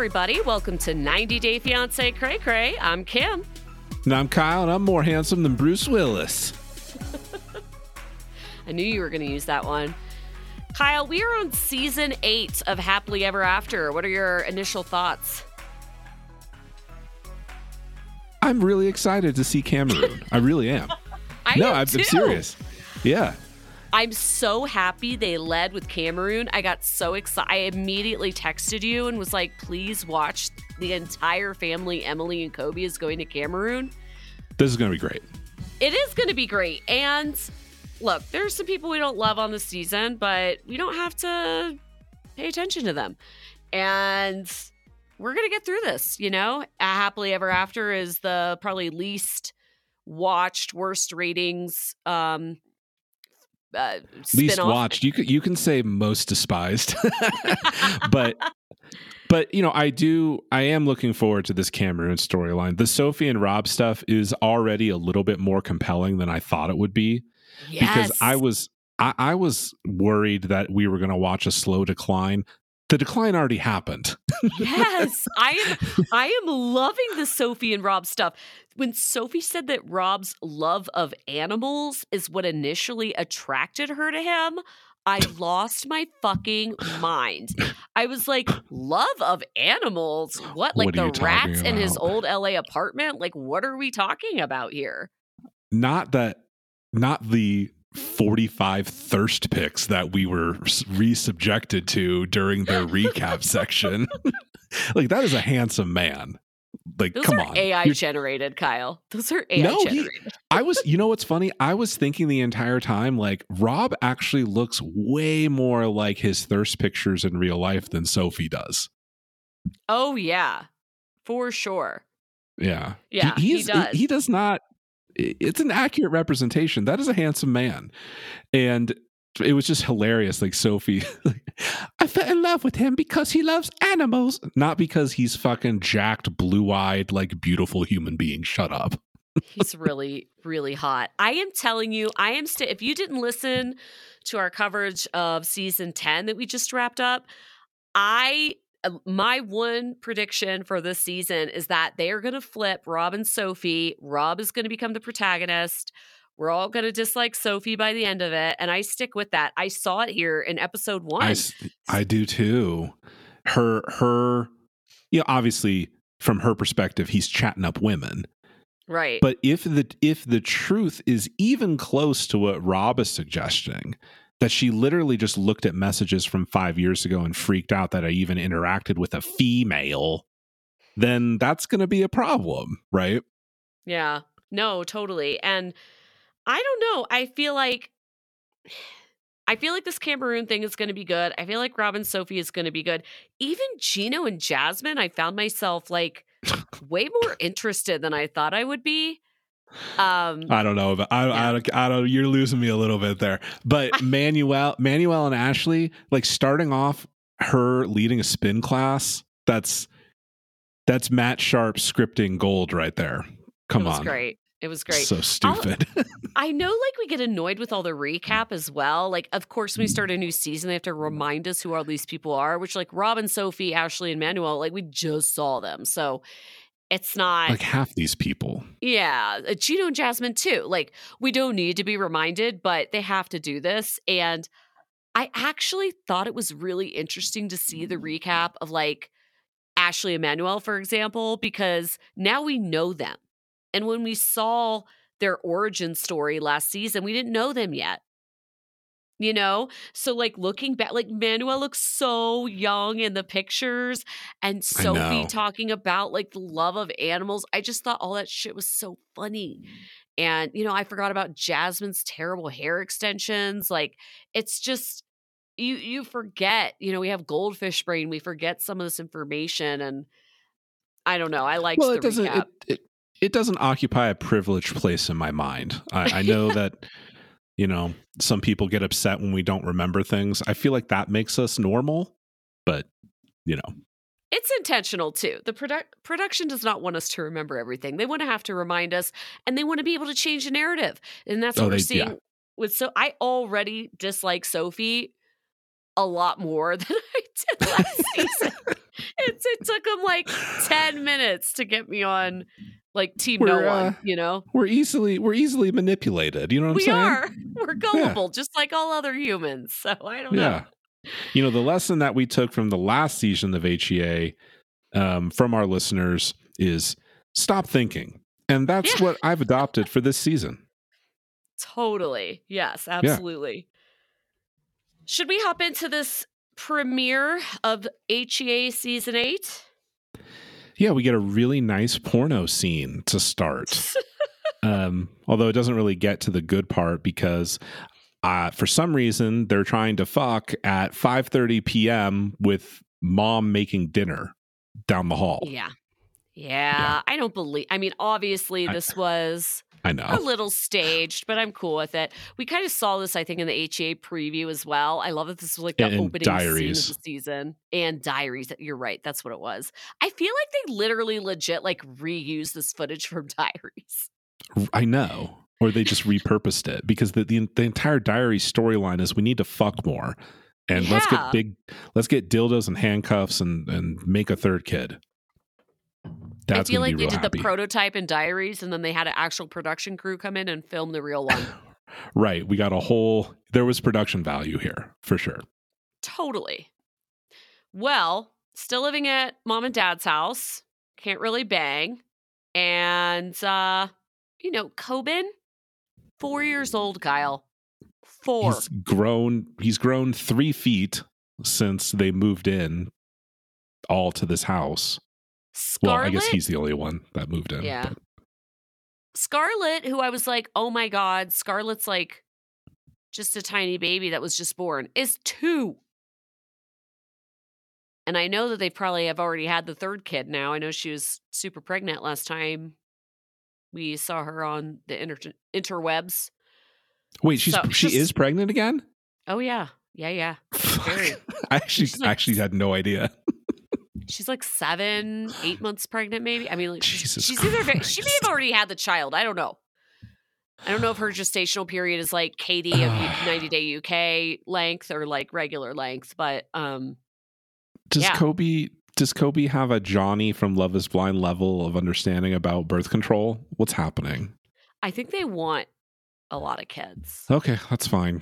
everybody. Welcome to 90 Day Fiancé Cray Cray. I'm Kim. And I'm Kyle, and I'm more handsome than Bruce Willis. I knew you were going to use that one. Kyle, we are on season 8 of Happily Ever After. What are your initial thoughts? I'm really excited to see Cameroon. I really am. I'm serious. Yeah. I'm so happy they led with Cameroon. I got so excited. I immediately texted you and was like, please watch the entire family. Emily and Kobe is going to Cameroon. This is going to be great. It is going to be great. And look, there's some people we don't love on the season, but we don't have to pay attention to them. And we're going to get through this, you know? Happily Ever After is the probably least watched, worst ratings least spin-off. watched. You can say most despised, but you know, I am looking forward to this Cameroon storyline. The Sophie and Rob stuff is already a little bit more compelling than I thought it would be. Yes. Because I was worried that we were going to watch a slow decline. The decline already happened. Yes, I am loving the Sophie and Rob stuff. When Sophie said that Rob's love of animals is what initially attracted her to him, I lost my fucking mind. I was like, love of animals? What, like the rats in his old LA apartment? Like, what are we talking about here? Not the 45 thirst pics that we were re-subjected to during the recap section. Like, that is a handsome man. Like, those come are on. AI generated, Kyle. Those are AI generated. You know what's funny? I was thinking the entire time, like, Rob actually looks way more like his thirst pictures in real life than Sophie does. Oh, yeah. For sure. Yeah. Yeah, he does. He does not. It's an accurate representation. That is a handsome man. And it was just hilarious. Like, Sophie, I fell in love with him because he loves animals, not because he's fucking jacked, blue-eyed, like, beautiful human being. Shut up. He's really, really hot. I am telling you, if you didn't listen to our coverage of season 10 that we just wrapped up, my one prediction for this season is that they are going to flip Rob and Sophie. Rob is going to become the protagonist. We're all going to dislike Sophie by the end of it. And I stick with that. I saw it here in episode 1. I do too. Her, you know, obviously from her perspective, he's chatting up women. Right. But if the truth is even close to what Rob is suggesting, that she literally just looked at messages from 5 years ago and freaked out that I even interacted with a female, then that's going to be a problem, right? Yeah. No, totally. And I don't know. I feel like this Cameroon thing is going to be good. I feel like Rob and Sophie is going to be good. Even Gino and Jasmine, I found myself like way more interested than I thought I would be. I don't know, but I don't. You're losing me a little bit there. But Manuel and Ashley, like, starting off her leading a spin class. That's Matt Sharp scripting gold right there. Come on, It was great. So stupid. I know, like, we get annoyed with all the recap as well. Like, of course, when we start a new season, they have to remind us who all these people are. Which, like, Rob and Sophie, Ashley and Manuel, like, we just saw them, so. It's not like half these people. Yeah. Gino and Jasmine too. Like, we don't need to be reminded, but they have to do this. And I actually thought it was really interesting to see the recap of, like, Ashley and Manuel, for example, because now we know them. And when we saw their origin story last season, we didn't know them yet. You know, so, like, looking back, like, Manuel looks so young in the pictures, and Sophie talking about, like, the love of animals. I just thought all that shit was so funny. And, you know, I forgot about Jasmine's terrible hair extensions. Like, it's just, you forget, you know, we have goldfish brain. We forget some of this information, and I don't know. I liked the recap. It doesn't occupy a privileged place in my mind. I know that. You know, some people get upset when we don't remember things. I feel like that makes us normal, but, you know. It's intentional, too. The production does not want us to remember everything. They want to have to remind us, and they want to be able to change the narrative. And that's what we're seeing with. So I already dislike Sophie a lot more than I did last season. It took them like 10 minutes to get me on like Team No One, you know? We're easily manipulated. You know what I'm saying? We are. We're gullible, just like all other humans. So I don't know. You know, the lesson that we took from the last season of HEA from our listeners is stop thinking. And that's what I've adopted for this season. Totally. Yes, absolutely. Should we hop into this premiere of HEA Season 8? Yeah, we get a really nice porno scene to start. Although it doesn't really get to the good part because for some reason they're trying to fuck at 5:30 p.m. with mom making dinner down the hall. Yeah. I don't believe. I mean, obviously this was a little staged, but I'm cool with it. We kind of saw this, I think, in the HEA preview as well. I love that this was like the opening scene of the season. And Diaries. You're right. That's what it was. I feel like they literally legit like reused this footage from Diaries. I know. Or they just repurposed it because the entire Diary storyline is we need to fuck more. And let's get dildos and handcuffs and make a third kid. That's I feel like they did the prototype in Diaries and then they had an actual production crew come in and film the real one. Right. We got there was production value here for sure. Totally. Well, still living at mom and dad's house. Can't really bang. And, Coben, 4 years old, Kyle. 4. He's grown 3 feet since they moved in all to this house. Scarlett, well, I guess he's the only one that moved in. Yeah. But. Scarlett, who I was like, oh my God, Scarlett's like just a tiny baby that was just born, is 2. And I know that they probably have already had the 3rd kid now. I know she was super pregnant last time we saw her on the interwebs. Wait, she is pregnant again? Oh, yeah. Yeah. I actually had no idea. She's like 7, 8 months pregnant, maybe. I mean, like, Jesus she may have already had the child. I don't know. I don't know if her gestational period is like Katie of 90-day UK length or like regular length, but does Kobe have a Johnny from Love Is Blind level of understanding about birth control? What's happening? I think they want a lot of kids. Okay, that's fine.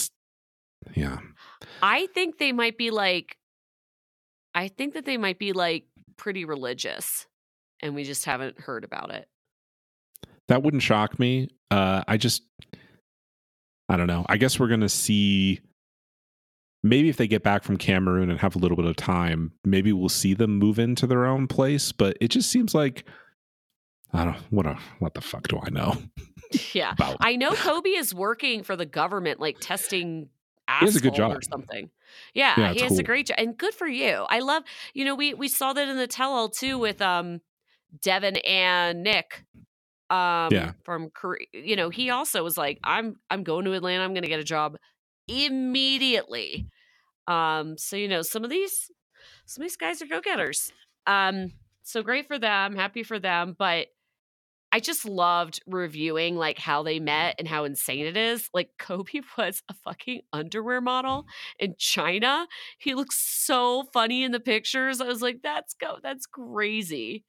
I think they might be like. I think that they might be like pretty religious and we just haven't heard about it. That wouldn't shock me. I don't know. I guess we're going to see maybe if they get back from Cameroon and have a little bit of time, maybe we'll see them move into their own place. But it just seems like, I don't know. What the fuck do I know? Yeah. I know Kobe is working for the government, like testing he has a good job or something. Yeah, he has a great job. And good for you. I love, we saw that in the tell-all too with Devin and Nick from Korea. He also was like, I'm going to Atlanta. I'm going to get a job immediately. So, some of these guys are go-getters. So great for them. Happy for them. But I just loved reviewing like how they met and how insane it is. Like Kobe was a fucking underwear model in China. He looks so funny in the pictures. I was like, that's crazy.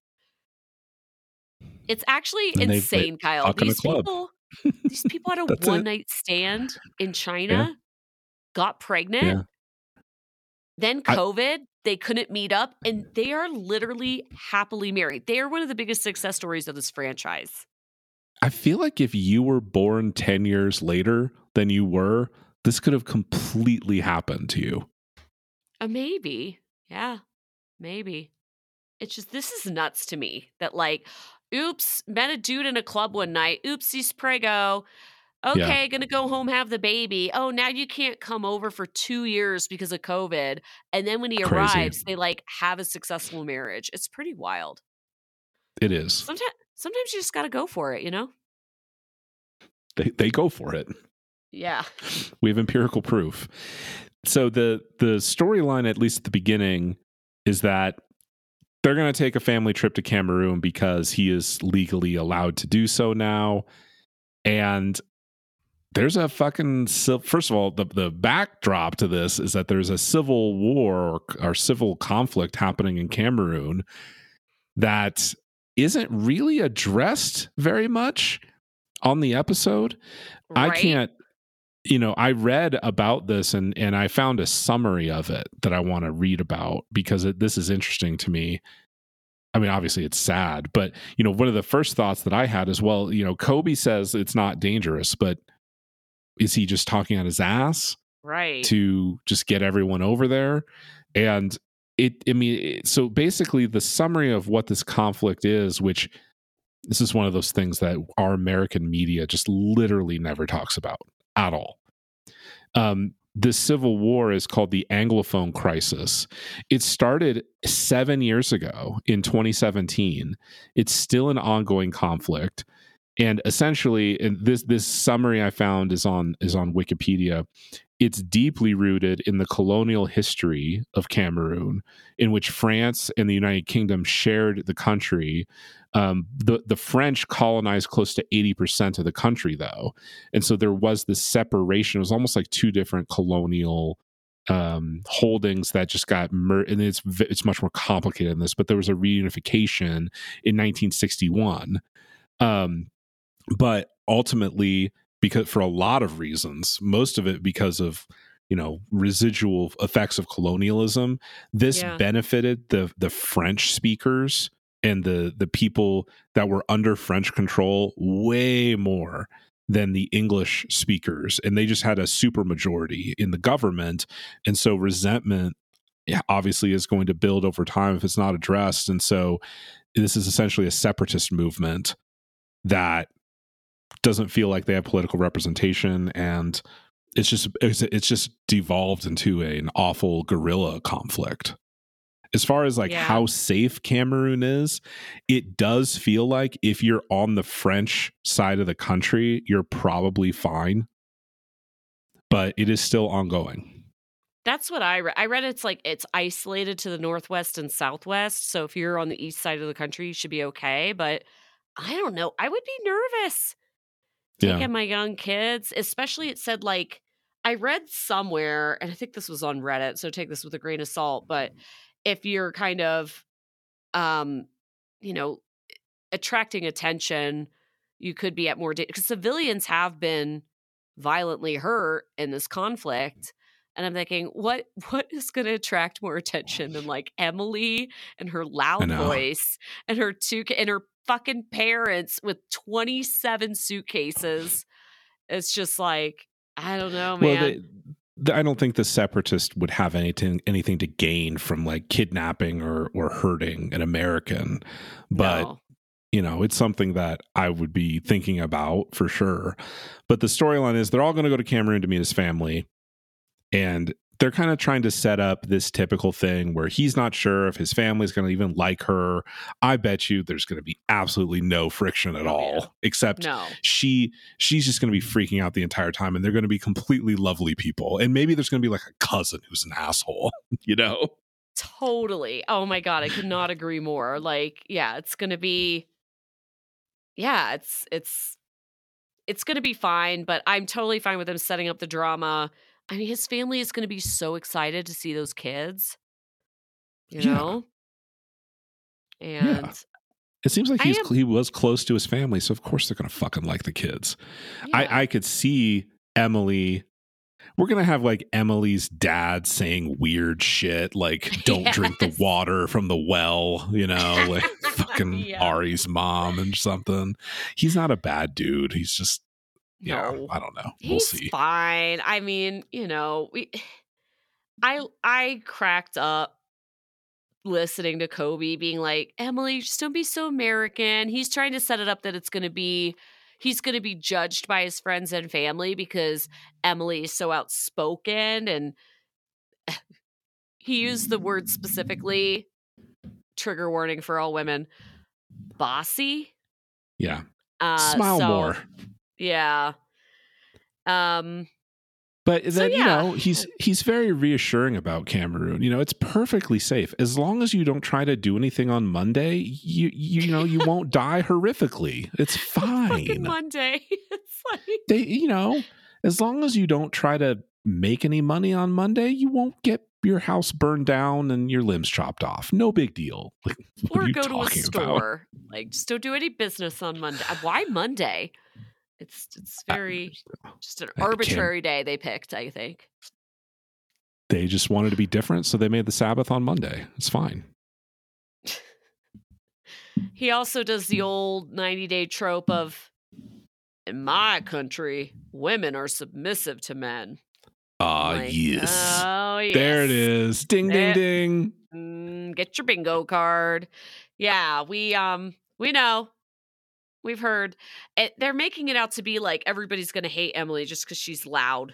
It's actually insane, Kyle. These people had a one-night stand in China, got pregnant, then COVID. They couldn't meet up, and they are literally happily married. They are one of the biggest success stories of this franchise. I feel like if you were born 10 years later than you were, this could have completely happened to you. Maybe. Yeah, maybe. It's just, this is nuts to me that like, oops, met a dude in a club one night. Oopsies, prego. Okay, gonna go home, have the baby. Oh, now you can't come over for 2 years because of COVID. And then when he arrives, they like have a successful marriage. It's pretty wild. It is. Sometimes you just gotta go for it, They go for it. Yeah. We have empirical proof. So the storyline, at least at the beginning, is that they're going to take a family trip to Cameroon because he is legally allowed to do so now. And there's a fucking first of all, the backdrop to this is that there's a civil war or civil conflict happening in Cameroon that isn't really addressed very much on the episode. Right? I can't, I read about this and I found a summary of it that I want to read about because this is interesting to me. I mean, obviously it's sad, but one of the first thoughts that I had is, well, Kobe says it's not dangerous, but is he just talking out his ass? Right. To just get everyone over there? And so basically the summary of what this conflict is, which this is one of those things that our American media just literally never talks about at all. The Civil War is called the Anglophone Crisis. It started 7 years ago in 2017. It's still an ongoing conflict. And essentially, and this summary I found is on Wikipedia. It's deeply rooted in the colonial history of Cameroon, in which France and the United Kingdom shared the country. The French colonized close to 80% of the country, though, and so there was this separation. It was almost like two different colonial holdings that just got and it's much more complicated than this. But there was a reunification in 1961. But ultimately, because for a lot of reasons, most of it because of residual effects of colonialism, this benefited the French speakers and the people that were under French control way more than the English speakers, and they just had a super majority in the government, and so resentment obviously is going to build over time if it's not addressed. And so this is essentially a separatist movement that doesn't feel like they have political representation, and it's just devolved into an awful guerrilla conflict. As far as how safe Cameroon is, it does feel like if you're on the French side of the country, you're probably fine, but it is still ongoing. That's what I read. I read it's isolated to the northwest and southwest, so if you're on the east side of the country, you should be okay, but I don't know. I would be nervous taking my young kids, especially it said I read somewhere, and I think this was on Reddit, so take this with a grain of salt, but if you're kind of, attracting attention, you could be at more because civilians have been violently hurt in this conflict. And I'm thinking, what is going to attract more attention than Emily and her loud voice and her fucking parents with 27 suitcases? It's just I don't know, man. Well, I don't think the separatists would have anything to gain from kidnapping or hurting an American, but it's something that I would be thinking about for sure. But the storyline is they're all going to go to Cameroon to meet his family, and they're kind of trying to set up this typical thing where he's not sure if his family's going to even like her. I bet you there's going to be absolutely no friction at all, except she's just going to be freaking out the entire time, and they're going to be completely lovely people. And maybe there's going to be a cousin who's an asshole, Totally. Oh my God. I could not agree more. It's going to be, it's going to be fine, but I'm totally fine with him setting up the drama. I mean, his family is going to be so excited to see those kids, you know? And it seems like he was close to his family, so of course they're going to fucking like the kids. Yeah. I could see Emily. We're going to have Emily's dad saying weird shit, don't drink the water from the well, fucking Ari's mom and something. He's not a bad dude. He's just, I don't know. We'll see. He's fine. I mean, I cracked up listening to Kobe being like, Emily, just don't be so American. He's trying to set it up that he's going to be judged by his friends and family because Emily is so outspoken. And he used the word specifically, trigger warning for all women, bossy. Yeah. Smile more. Yeah. But then, he's very reassuring about Cameroon. It's perfectly safe. As long as you don't try to do anything on Monday, you won't die horrifically. It's fine. Monday. It's as long as you don't try to make any money on Monday, you won't get your house burned down and your limbs chopped off. No big deal. Like, what are Or you go to a talking about? store. Like, just don't do any business on Monday. Why Monday? It's very just an arbitrary day they picked, I think. They just wanted to be different, so they made the Sabbath on Monday. It's fine. He also does the old 90-day trope of, in my country, women are submissive to men. Like, yes. Oh, yes. There it is. Ding, ding, ding. Get your bingo card. Yeah, we know. We've heard. They're making it out to be like everybody's going to hate Emily just because she's loud.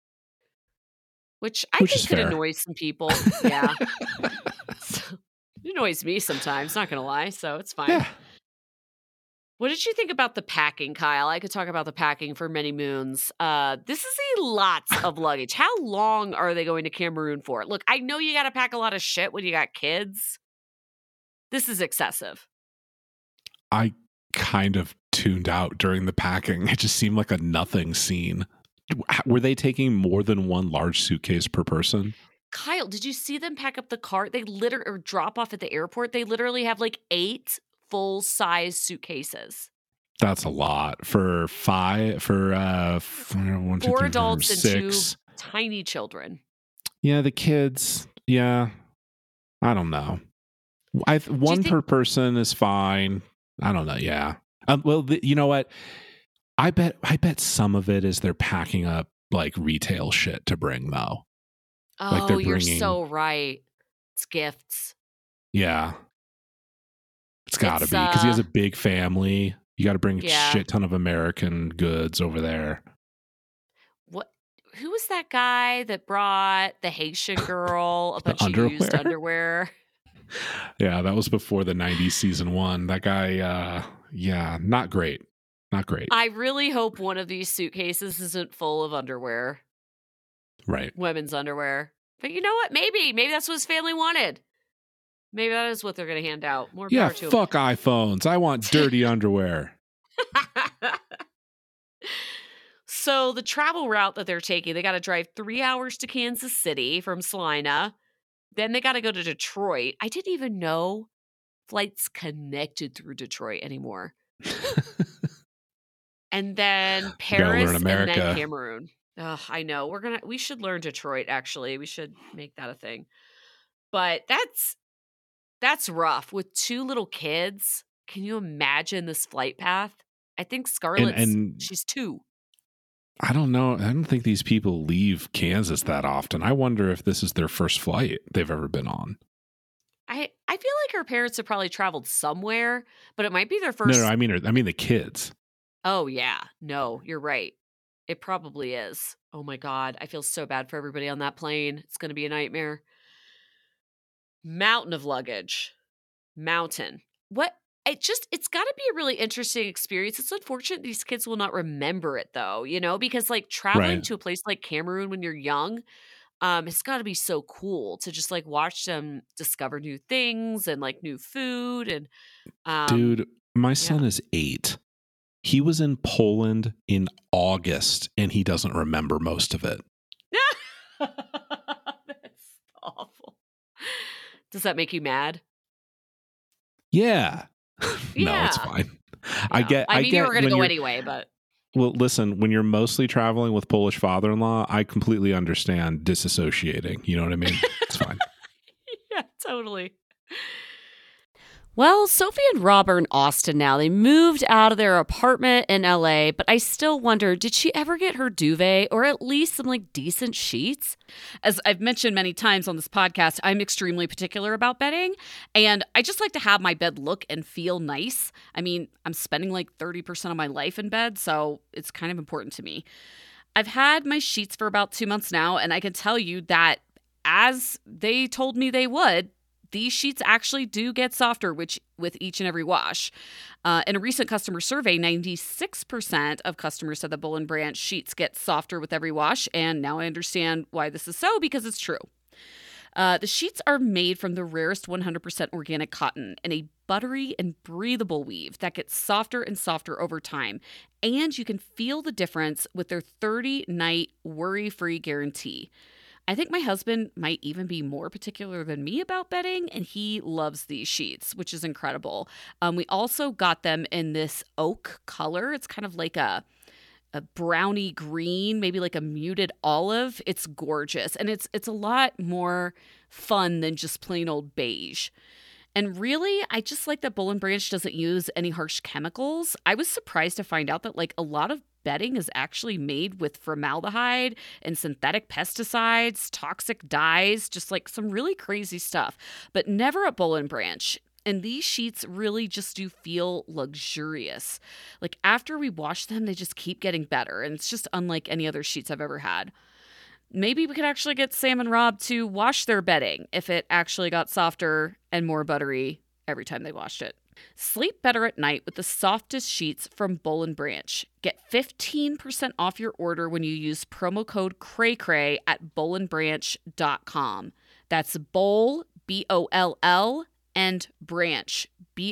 Which think could annoy some people. Yeah. It annoys me sometimes, not going to lie, so it's fine. Yeah. What did you think about the packing, Kyle? I could talk about the packing for many moons. This is a lot of luggage. How long are they going to Cameroon for? Look, I know you got to pack a lot of shit when you got kids. This is excessive. I kind of tuned out during the packing. It just seemed like a nothing scene. Were they taking more than one large suitcase per person? Kyle, did you see them pack up the cart? They literally, or drop off at the airport. They literally have like 8 full-size suitcases. That's a lot for 5 for 1, 2, 3, 4 adults 6. and 2 tiny children. Yeah, the kids. Yeah, I don't know. One per person is fine. I don't know. Yeah. Well, you know what? I bet some of it is they're packing up like retail shit to bring though. Oh, like you're so right. It's gifts. Yeah. It's got to be because he has a big family. You got to bring a shit ton of American goods over there. What? Who was that guy that brought the Haitian girl a bunch of used underwear? Yeah, that was before the 90s season 1. That guy, not great. Not great. I really hope one of these suitcases isn't full of underwear. Right. Women's underwear. But you know what? Maybe that's what his family wanted. Maybe that is what they're going to hand out. More power to fuck iPhones. I want dirty underwear. So the travel route that they're taking, they got to drive 3 hours to Kansas City from Salina. Then they got to go to Detroit. I didn't even know flights connected through Detroit anymore. And then Paris and then Cameroon. Oh, I know. We should learn Detroit, actually. We should make that a thing. But that's rough. With 2 little kids, can you imagine this flight path? I think Scarlett's, she's 2. I don't know. I don't think these people leave Kansas that often. I wonder if this is their first flight they've ever been on. I feel like her parents have probably traveled somewhere, but it might be their first. No, I mean the kids. Oh, yeah. No, you're right. It probably is. Oh, my God. I feel so bad for everybody on that plane. It's going to be a nightmare. Mountain of luggage. Mountain. What? It's got to be a really interesting experience. It's unfortunate these kids will not remember it, though, because like traveling to a place like Cameroon when you're young, it's got to be so cool to just like watch them discover new things and like new food. And dude, my son is 8. He was in Poland in August and he doesn't remember most of it. That's awful. Does that make you mad? Yeah. No, it's fine. Yeah. I mean, you were going to go anyway, but. Well, listen, when you're mostly traveling with Polish father-in-law, I completely understand disassociating. You know what I mean? It's fine. Yeah, totally. Well, Sophie and Rob are in Austin now. They moved out of their apartment in LA, but I still wonder, did she ever get her duvet or at least some like decent sheets? As I've mentioned many times on this podcast, I'm extremely particular about bedding, and I just like to have my bed look and feel nice. I mean, I'm spending like 30% of my life in bed, so it's kind of important to me. I've had my sheets for about 2 months now, and I can tell you that as they told me they would, these sheets actually do get softer with each and every wash. In a recent customer survey, 96% of customers said the Boll & Branch sheets get softer with every wash, and now I understand why this is so, because it's true. The sheets are made from the rarest 100% organic cotton in a buttery and breathable weave that gets softer and softer over time. And you can feel the difference with their 30-night worry-free guarantee. I think my husband might even be more particular than me about bedding, and he loves these sheets, which is incredible. We also got them in this oak color. It's kind of like a brownie green, maybe like a muted olive. It's gorgeous, and it's a lot more fun than just plain old beige. And really, I just like that Boll and Branch doesn't use any harsh chemicals. I was surprised to find out that like a lot of bedding is actually made with formaldehyde and synthetic pesticides, toxic dyes, just like some really crazy stuff, but never at Boll and Branch. And these sheets really just do feel luxurious. Like after we wash them, they just keep getting better. And it's just unlike any other sheets I've ever had. Maybe we could actually get Sam and Rob to wash their bedding if it actually got softer and more buttery every time they washed it. Sleep better at night with the softest sheets from Boll and Branch. Get 15% off your order when you use promo code CRAYCRAY at bollandbranch.com. That's Boll, Boll, and Branch,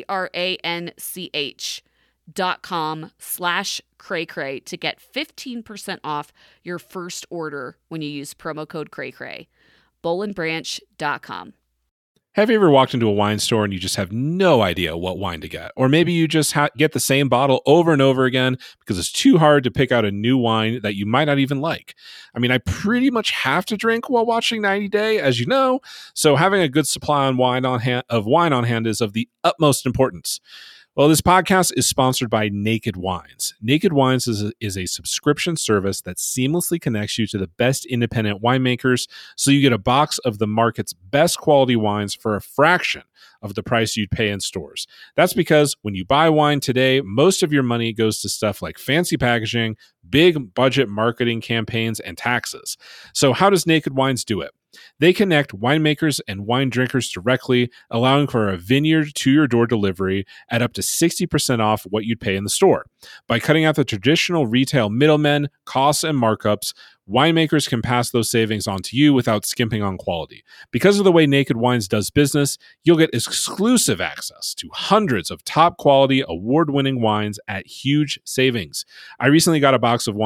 branch.com/cray to get 15% off your first order when you use promo code CRAYCRAY. bollandbranch.com. Have you ever walked into a wine store and you just have no idea what wine to get? Or maybe you just get the same bottle over and over again because it's too hard to pick out a new wine that you might not even like. I mean, I pretty much have to drink while watching 90 Day, as you know, so having a good supply of wine on hand is of the utmost importance. Well, this podcast is sponsored by Naked Wines. Naked Wines is a subscription service that seamlessly connects you to the best independent winemakers, so you get a box of the market's best quality wines for a fraction of the price you'd pay in stores. That's because when you buy wine today, most of your money goes to stuff like fancy packaging, big budget marketing campaigns, and taxes. So how does Naked Wines do it? They connect winemakers and wine drinkers directly, allowing for a vineyard to your door delivery at up to 60% off what you'd pay in the store. By cutting out the traditional retail middlemen, costs, and markups, winemakers can pass those savings on to you without skimping on quality. Because of the way Naked Wines does business, you'll get exclusive access to hundreds of top quality, award-winning wines at huge savings. I recently got a box of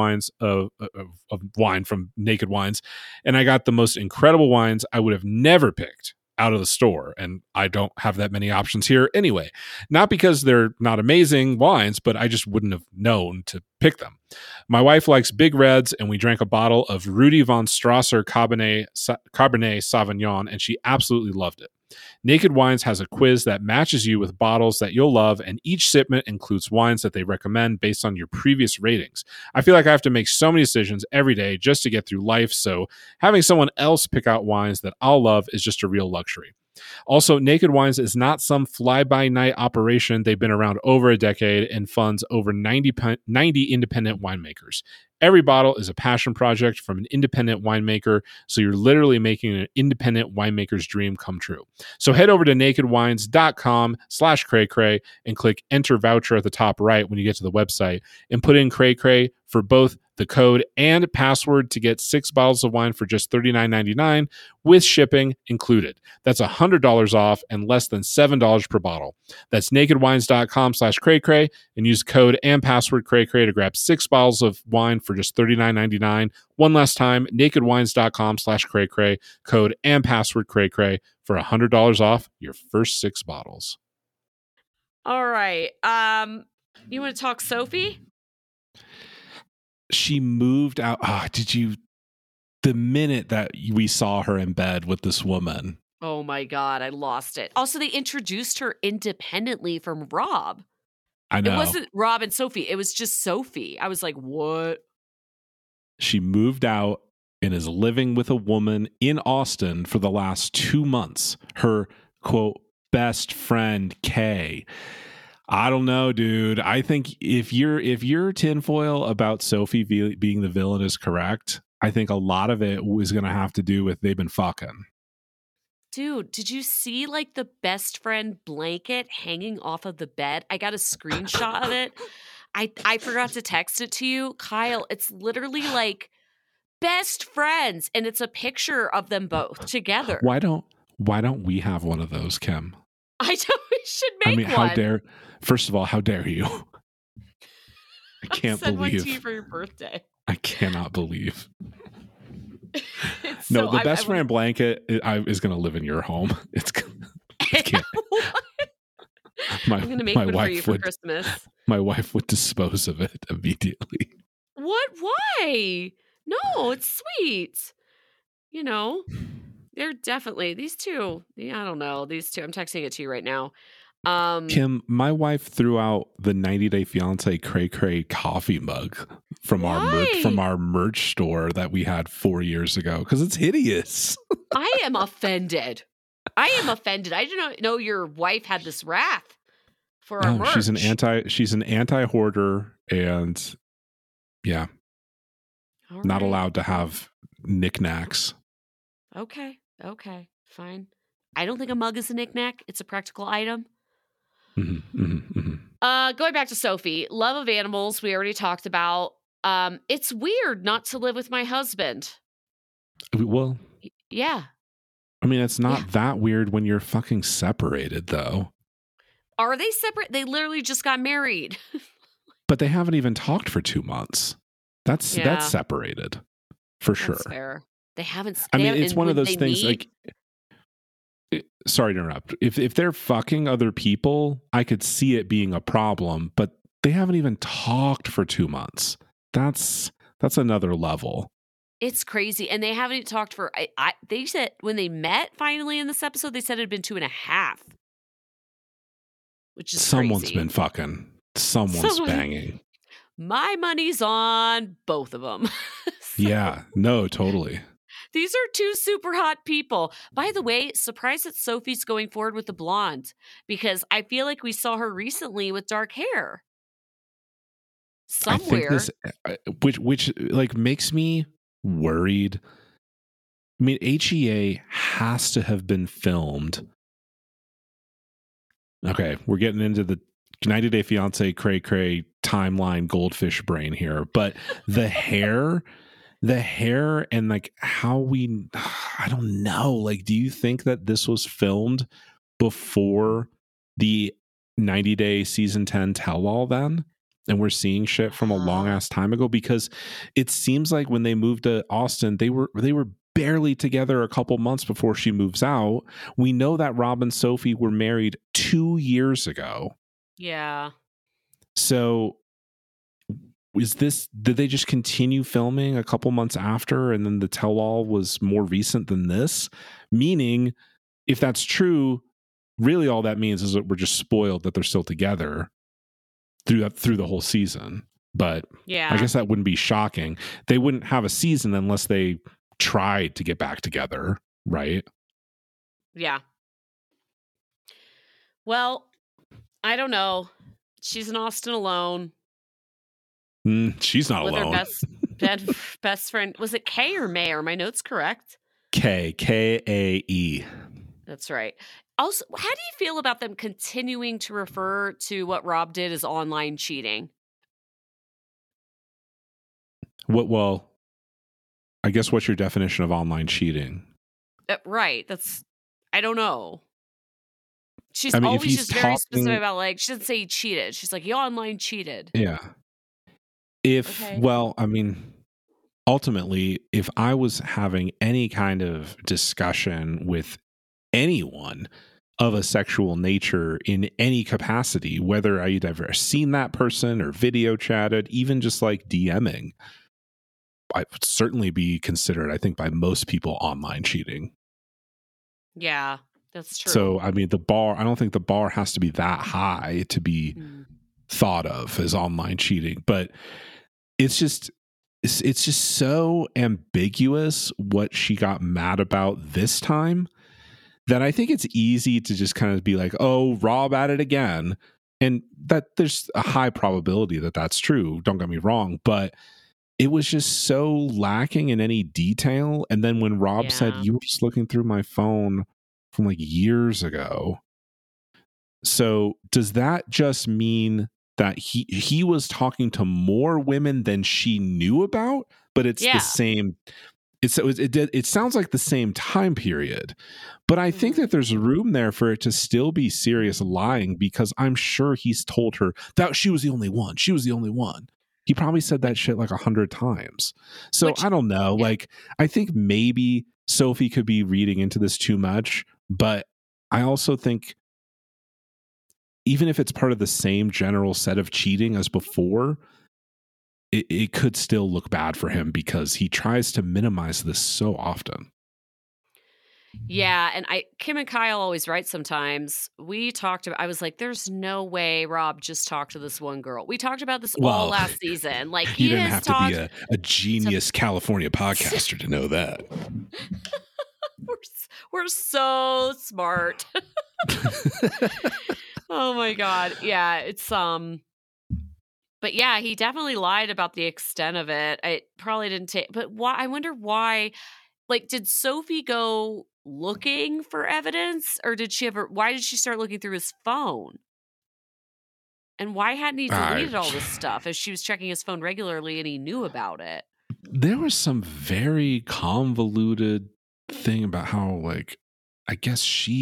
wine from Naked Wines, and I got the most incredible wines I would have never picked out of the store, and I don't have that many options here anyway. Not because they're not amazing wines, but I just wouldn't have known to pick them. My wife likes big reds, and we drank a bottle of Rudy von Strasser Cabernet Sauvignon, and she absolutely loved it. Naked Wines has a quiz that matches you with bottles that you'll love, and each shipment includes wines that they recommend based on your previous ratings. I feel like I have to make so many decisions every day just to get through life, so having someone else pick out wines that I'll love is just a real luxury. Also, Naked Wines is not some fly-by-night operation. They've been around over a decade and funds over 90 independent winemakers. Every bottle is a passion project from an independent winemaker, so you're literally making an independent winemaker's dream come true. So head over to nakedwines.com/cray-cray and click enter voucher at the top right when you get to the website and put in cray-cray for both the code and password to get 6 bottles of wine for just $39.99 with shipping included. That's $100 off and less than $7 per bottle. That's nakedwines.com/cray-cray and use code and password cray-cray to grab 6 bottles of wine for just $39.99. One last time, nakedwines.com/cray-cray, code and password cray-cray for $100 off your first 6 bottles. All right. You want to talk Sophie? She moved out. The minute that we saw her in bed with this woman. Oh my God, I lost it. Also, they introduced her independently from Rob. I know. It wasn't Rob and Sophie. It was just Sophie. I was like, what? She moved out and is living with a woman in Austin for the last 2 months. Her, quote, best friend, Kay. I don't know, dude. I think if your tinfoil about Sophie being the villain is correct, I think a lot of it was going to have to do with they've been fucking. Dude, did you see like the best friend blanket hanging off of the bed? I got a screenshot of it. I forgot to text it to you. Kyle, it's literally like best friends, and it's a picture of them both together. Why don't we have one of those, Kim? I know we should make one. First of all, how dare you? I can't send believe. One to you for your birthday. I cannot believe. No, the best friend blanket is going to live in your home. I'm going to make one for you for Christmas. My wife would dispose of it immediately. What? Why? No, it's sweet. You know, they're definitely these two. I don't know. These two. I'm texting it to you right now. Kim, my wife threw out the 90 Day Fiancé Cray Cray coffee mug from our merch store that we had 4 years ago because it's hideous. I am offended. I didn't know your wife had this wrath for our merch. She's an anti-hoarder, and yeah, not allowed to have knickknacks. Okay, fine. I don't think a mug is a knickknack. It's a practical item. Mm-hmm, mm-hmm, mm-hmm. Going back to Sophie, love of animals, we already talked about. It's weird not to live with my husband. Well, yeah. I mean, it's not that weird when you're fucking separated, though. Are they separate? They literally just got married. But they haven't even talked for 2 months. That's separated, for sure. That's fair. They haven't. It's one of those things like. Sorry to interrupt. If they're fucking other people, I could see it being a problem, but they haven't even talked for 2 months. That's another level. It's crazy. And they haven't even talked for, they said when they met finally in this episode, they said it had been 2.5. Which is Someone's crazy. been fucking. Someone's banging. My money's on both of them. Yeah, no, totally. These are two super hot people. By the way, surprised that Sophie's going forward with the blonde because I feel like we saw her recently with dark hair. Somewhere. I think which like makes me worried. I mean, HEA has to have been filmed. Okay, we're getting into the 90 Day Fiancé Cray Cray timeline goldfish brain here, but the hair and like how I don't know, like, do you think that this was filmed before the 90 Day season 10 tell-all then? And we're seeing shit from a long ass time ago? Because it seems like when they moved to Austin, they were barely together a couple months before she moves out. We know that Rob and Sophie were married 2 years ago. Yeah. So did they just continue filming a couple months after and then the tell-all was more recent than this? Meaning, if that's true, really all that means is that we're just spoiled that they're still together through the whole season. But yeah, I guess that wouldn't be shocking. They wouldn't have a season unless they tried to get back together, right? Yeah. Well, I don't know. She's in Austin alone. She's not alone. Her best friend. Was it Kay or May? Are my notes correct? Kae. That's right. Also, how do you feel about them continuing to refer to what Rob did as online cheating? Well, I guess what's your definition of online cheating? Right. I don't know. She's always just very specific about, like, she doesn't say he cheated. She's like, he online cheated. Yeah. Well, I mean, ultimately, if I was having any kind of discussion with anyone of a sexual nature in any capacity, whether I'd ever seen that person or video chatted, even just like DMing, I would certainly be considered, I think, by most people online cheating. Yeah, that's true. So, I mean, I don't think the bar has to be that high to be thought of as online cheating, but it's just so ambiguous what she got mad about this time that I think it's easy to just kind of be like, oh, Rob at it again. And that there's a high probability that that's true. Don't get me wrong. But it was just so lacking in any detail. And then when Rob said, you were just looking through my phone from like years ago. So does that just mean that he was talking to more women than she knew about, but it's the Yeah. same. It sounds like the same time period, but I think Mhm. that there's room there for it to still be serious lying, because I'm sure he's told her that she was the only one. She was the only one. He probably said that shit like 100 times. So Which I don't know. yeah. Like, I think maybe Sophie could be reading into this too much, but I also think even if it's part of the same general set of cheating as before, it could still look bad for him because he tries to minimize this so often. Yeah, and Kim and Kyle always write sometimes. We talked about I was like, there's no way Rob just talked to this one girl. We talked about this all Well, last season. Like you he didn't has have to be talked a to genius California podcaster to know that. we're so smart. Oh my god. Yeah, it's but yeah, he definitely lied about the extent of it. It probably didn't take but why I wonder why like did Sophie go looking for evidence or did she ever why did she start looking through his phone? And why hadn't he I, deleted all this stuff if she was checking his phone regularly and he knew about it? there was some very convoluted thing about how, like, I guess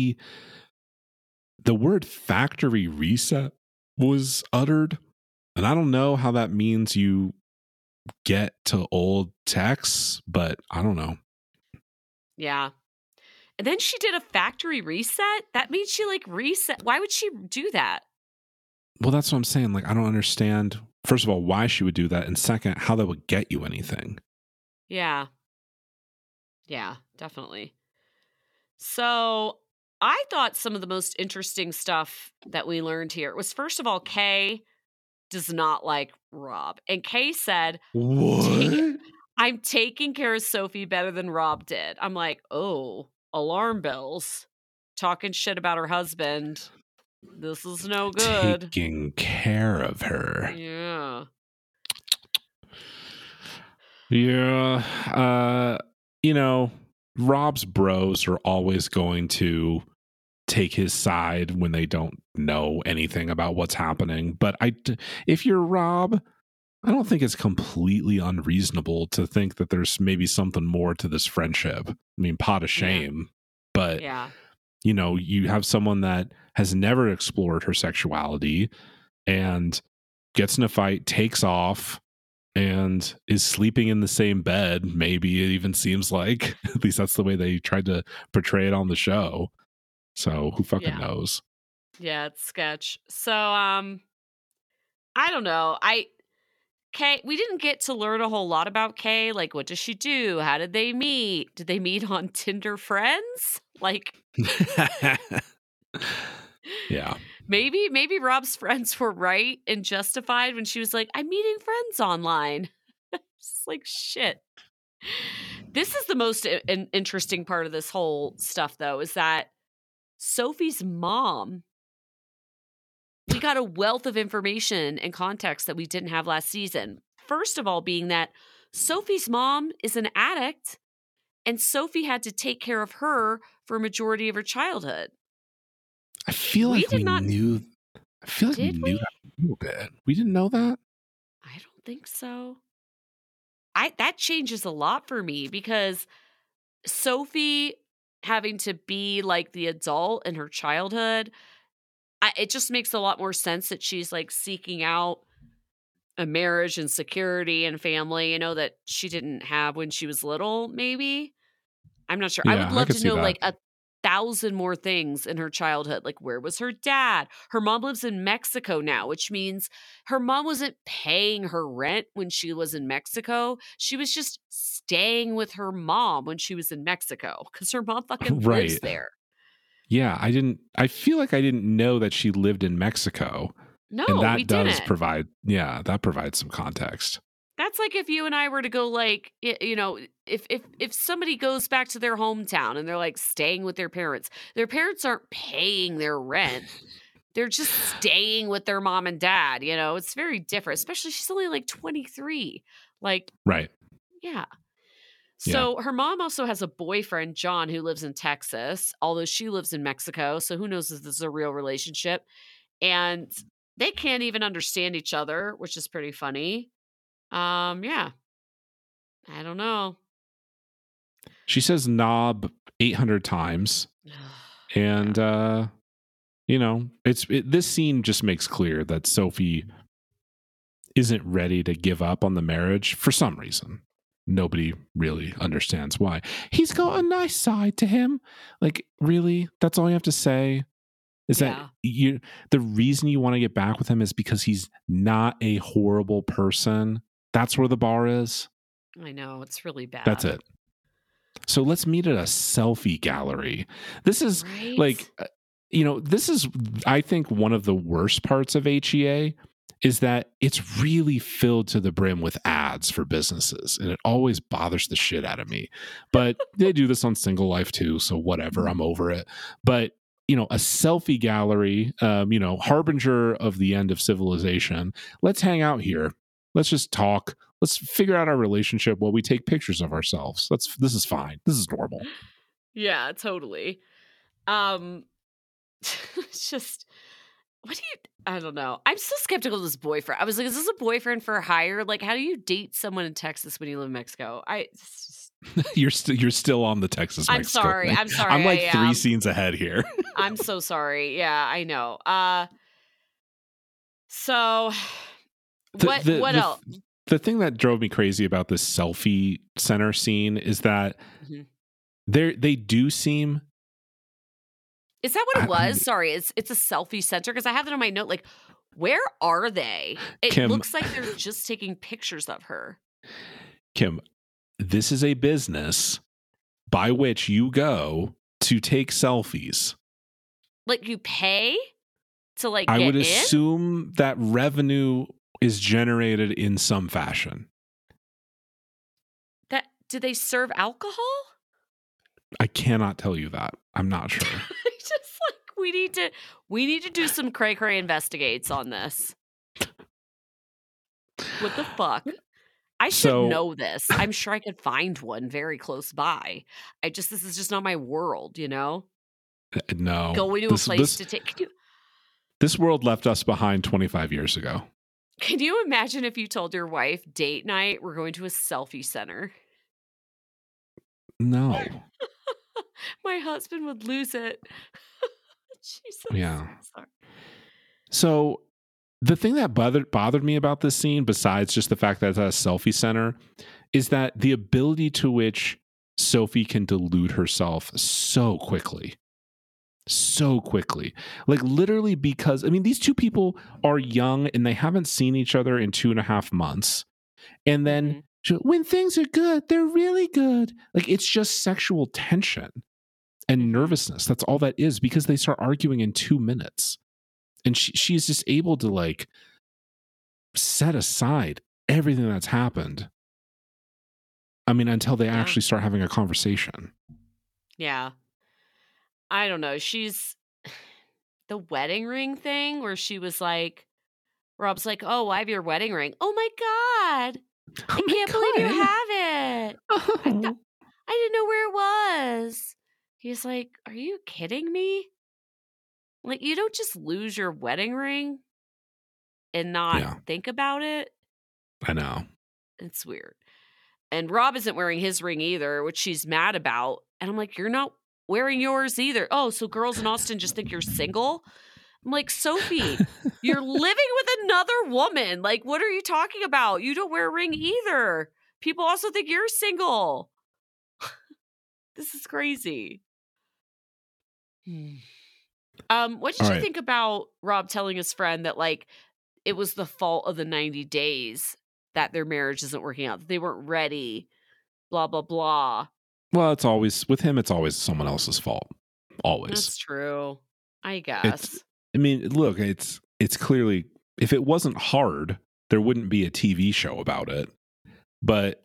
the word factory reset was uttered. And I don't know how that means you get to old texts, but I don't know. Yeah. And then she did a factory reset? That means she like reset. Why would she do that? Well, that's what I'm saying. Like, I don't understand, first of all, why she would do that. And second, how that would get you anything. Yeah. Yeah, definitely. So I thought some of the most interesting stuff that we learned here was first of all, Kay does not like Rob. And Kay said, What? I'm taking care of Sophie better than Rob did. I'm like, oh, alarm bells. Talking shit about her husband. This is no good. Taking care of her. Yeah. Yeah. You know, Rob's bros are always going to take his side when they don't know anything about what's happening. But if you're Rob, I don't think it's completely unreasonable to think that there's maybe something more to this friendship. I mean, pot of shame, but Yeah. you know, you have someone that has never explored her sexuality and gets in a fight, takes off, and is sleeping in the same bed. Maybe it even seems like, at least that's the way they tried to portray it on the show. So who fucking Yeah. knows? Yeah, it's sketch. So I don't know. Kay, we didn't get to learn a whole lot about Kay. Like, what does she do? How did they meet? Did they meet on Tinder Friends? Like, Yeah. maybe Rob's friends were right and justified when she was like, I'm meeting friends online. It's like shit. This is the most interesting part of this whole stuff, though, is that Sophie's mom. We got a wealth of information and context that we didn't have last season. First of all, being that Sophie's mom is an addict and Sophie had to take care of her for a majority of her childhood. I feel We like did we not. knew. I feel like we Did knew we? that a little bit. We didn't know that. I don't think so. That changes a lot for me because Sophie having to be like the adult in her childhood, it just makes a lot more sense that she's like seeking out a marriage and security and family, that she didn't have when she was little, maybe. I'm not sure. I would Yeah, I love could to see know that. like 1,000 more things in her childhood. Like, where was her dad? Her mom lives in Mexico now, which means her mom wasn't paying her rent when she was in Mexico. She was just staying with her mom when she was in Mexico because her mom fucking lives Right. there. Yeah, I feel like I didn't know that she lived in Mexico. And No, we that does didn't. provide, that provides some context. That's like if you and I were to go like, if somebody goes back to their hometown and they're like staying with their parents aren't paying their rent. They're just staying with their mom and dad, it's very different, especially she's only like 23. Like, Right. yeah. Yeah. So her mom also has a boyfriend, John, who lives in Texas, although she lives in Mexico. So who knows if this is a real relationship. And they can't even understand each other, which is pretty funny. Yeah. I don't know. She says knob 800 times. And, this scene just makes clear that Sophie isn't ready to give up on the marriage for some reason. Nobody really understands why. He's got a nice side to him. Like, really? That's all you have to say? Is that the reason you want to get back with him is because he's not a horrible person? That's where the bar is? I know. It's really bad. That's it. So let's meet at a selfie gallery. This is this is, I think, one of the worst parts of HEA is that it's really filled to the brim with ads for businesses. And it always bothers the shit out of me. But they do this on Single Life too. So whatever, I'm over it. But, a selfie gallery, harbinger of the end of civilization. Let's hang out here. Let's just talk. Let's figure out our relationship while we take pictures of ourselves. This is fine. This is normal. Yeah, totally. It's just, I don't know. I'm so skeptical of this boyfriend. I was like, is this a boyfriend for hire? Like, how do you date someone in Texas when you live in Mexico? You're still on the Texas. I'm sorry. Thing. I'm sorry. I'm like 3 scenes ahead here. I'm so sorry. Yeah, I know. So what else? The thing that drove me crazy about this selfie center scene is that they do seem. Is that what it was? Sorry, it's a selfie center because I have it on my note. Like, where are they? It Kim, looks like they're just taking pictures of her. Kim, this is a business by which you go to take selfies. Like, you pay to I would assume that revenue is generated in some fashion. Do they serve alcohol? I cannot tell you that. I'm not sure. Just like we need to do some cray investigates on this. What the fuck? I should know this. I'm sure I could find one very close by. This is just not my world, No. Going to a place to take. This world left us behind 25 years ago. Can you imagine if you told your wife, date night, we're going to a selfie center? No. My husband would lose it. Jesus. Yeah. Sorry. So the thing that bothered me about this scene, besides just the fact that it's at a selfie center, is that the ability to which Sophie can delude herself so quickly. Like literally because, these two people are young and they haven't seen each other in 2.5 months. And then when things are good, they're really good. Like it's just sexual tension and nervousness. That's all that is, because they start arguing in 2 minutes. And she's just able to like set aside everything that's happened. Until they actually start having a conversation. Yeah. I don't know. She's the wedding ring thing where she was like, Rob's like, oh, I have your wedding ring. Oh my God. I can't believe you have it. Oh. I didn't know where it was. He's like, are you kidding me? Like, you don't just lose your wedding ring and not think about it. I know. It's weird. And Rob isn't wearing his ring either, which she's mad about. And I'm like, you're not wearing yours either. Oh, so girls in Austin just think you're single? I'm like, Sophie, you're living with another woman. Like, what are you talking about? You don't wear a ring either. People also think you're single. This is crazy. What did you think about Rob telling his friend that, like, it was the fault of the 90 days that their marriage isn't working out, that they weren't ready, blah, blah, blah? Well, it's always, with him, it's always someone else's fault. Always. That's true. I guess. Look, it's clearly, if it wasn't hard, there wouldn't be a TV show about it. But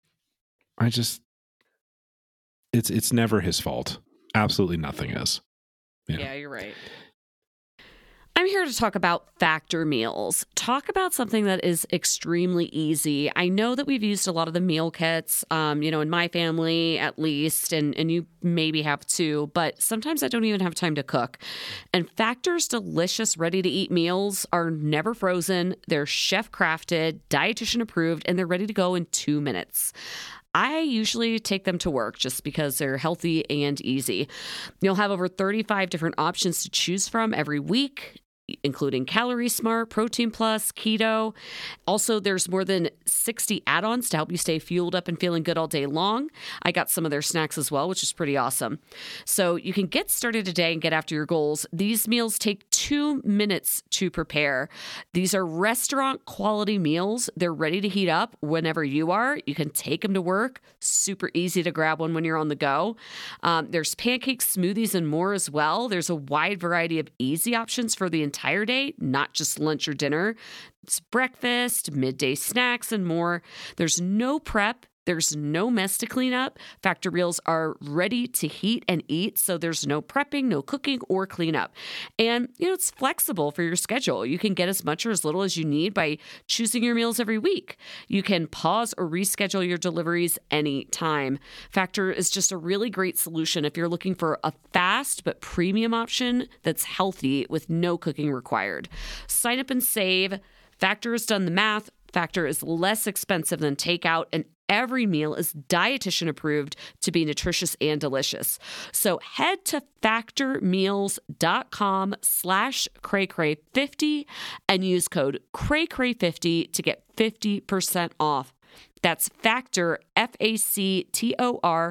it's never his fault. Absolutely nothing is. Yeah, you're right. I'm here to talk about Factor meals. Talk about something that is extremely easy. I know that we've used a lot of the meal kits, in my family at least, and you maybe have too, but sometimes I don't even have time to cook. And Factor's delicious, ready-to-eat meals are never frozen. They're chef-crafted, dietitian approved, and they're ready to go in 2 minutes. I usually take them to work just because they're healthy and easy. You'll have over 35 different options to choose from every week, including Calorie Smart, Protein Plus, Keto. Also, there's more than 60 add-ons to help you stay fueled up and feeling good all day long. I got some of their snacks as well, which is pretty awesome. So you can get started today and get after your goals. These meals take 2 minutes to prepare. These are restaurant quality meals. They're ready to heat up whenever you are. You can take them to work. Super easy to grab one when you're on the go. There's pancakes, smoothies, and more as well. There's a wide variety of easy options for the entire day, not just lunch or dinner. It's breakfast, midday snacks, and more. There's no prep. There's no mess to clean up. Factor meals are ready to heat and eat, so there's no prepping, no cooking, or cleanup. And, it's flexible for your schedule. You can get as much or as little as you need by choosing your meals every week. You can pause or reschedule your deliveries anytime. Factor is just a really great solution if you're looking for a fast but premium option that's healthy with no cooking required. Sign up and save. Factor has done the math. Factor is less expensive than takeout, and every meal is dietitian approved to be nutritious and delicious. So head to factormeals.com/craycray50 and use code craycray50 to get 50% off. That's Factor, FACTOR,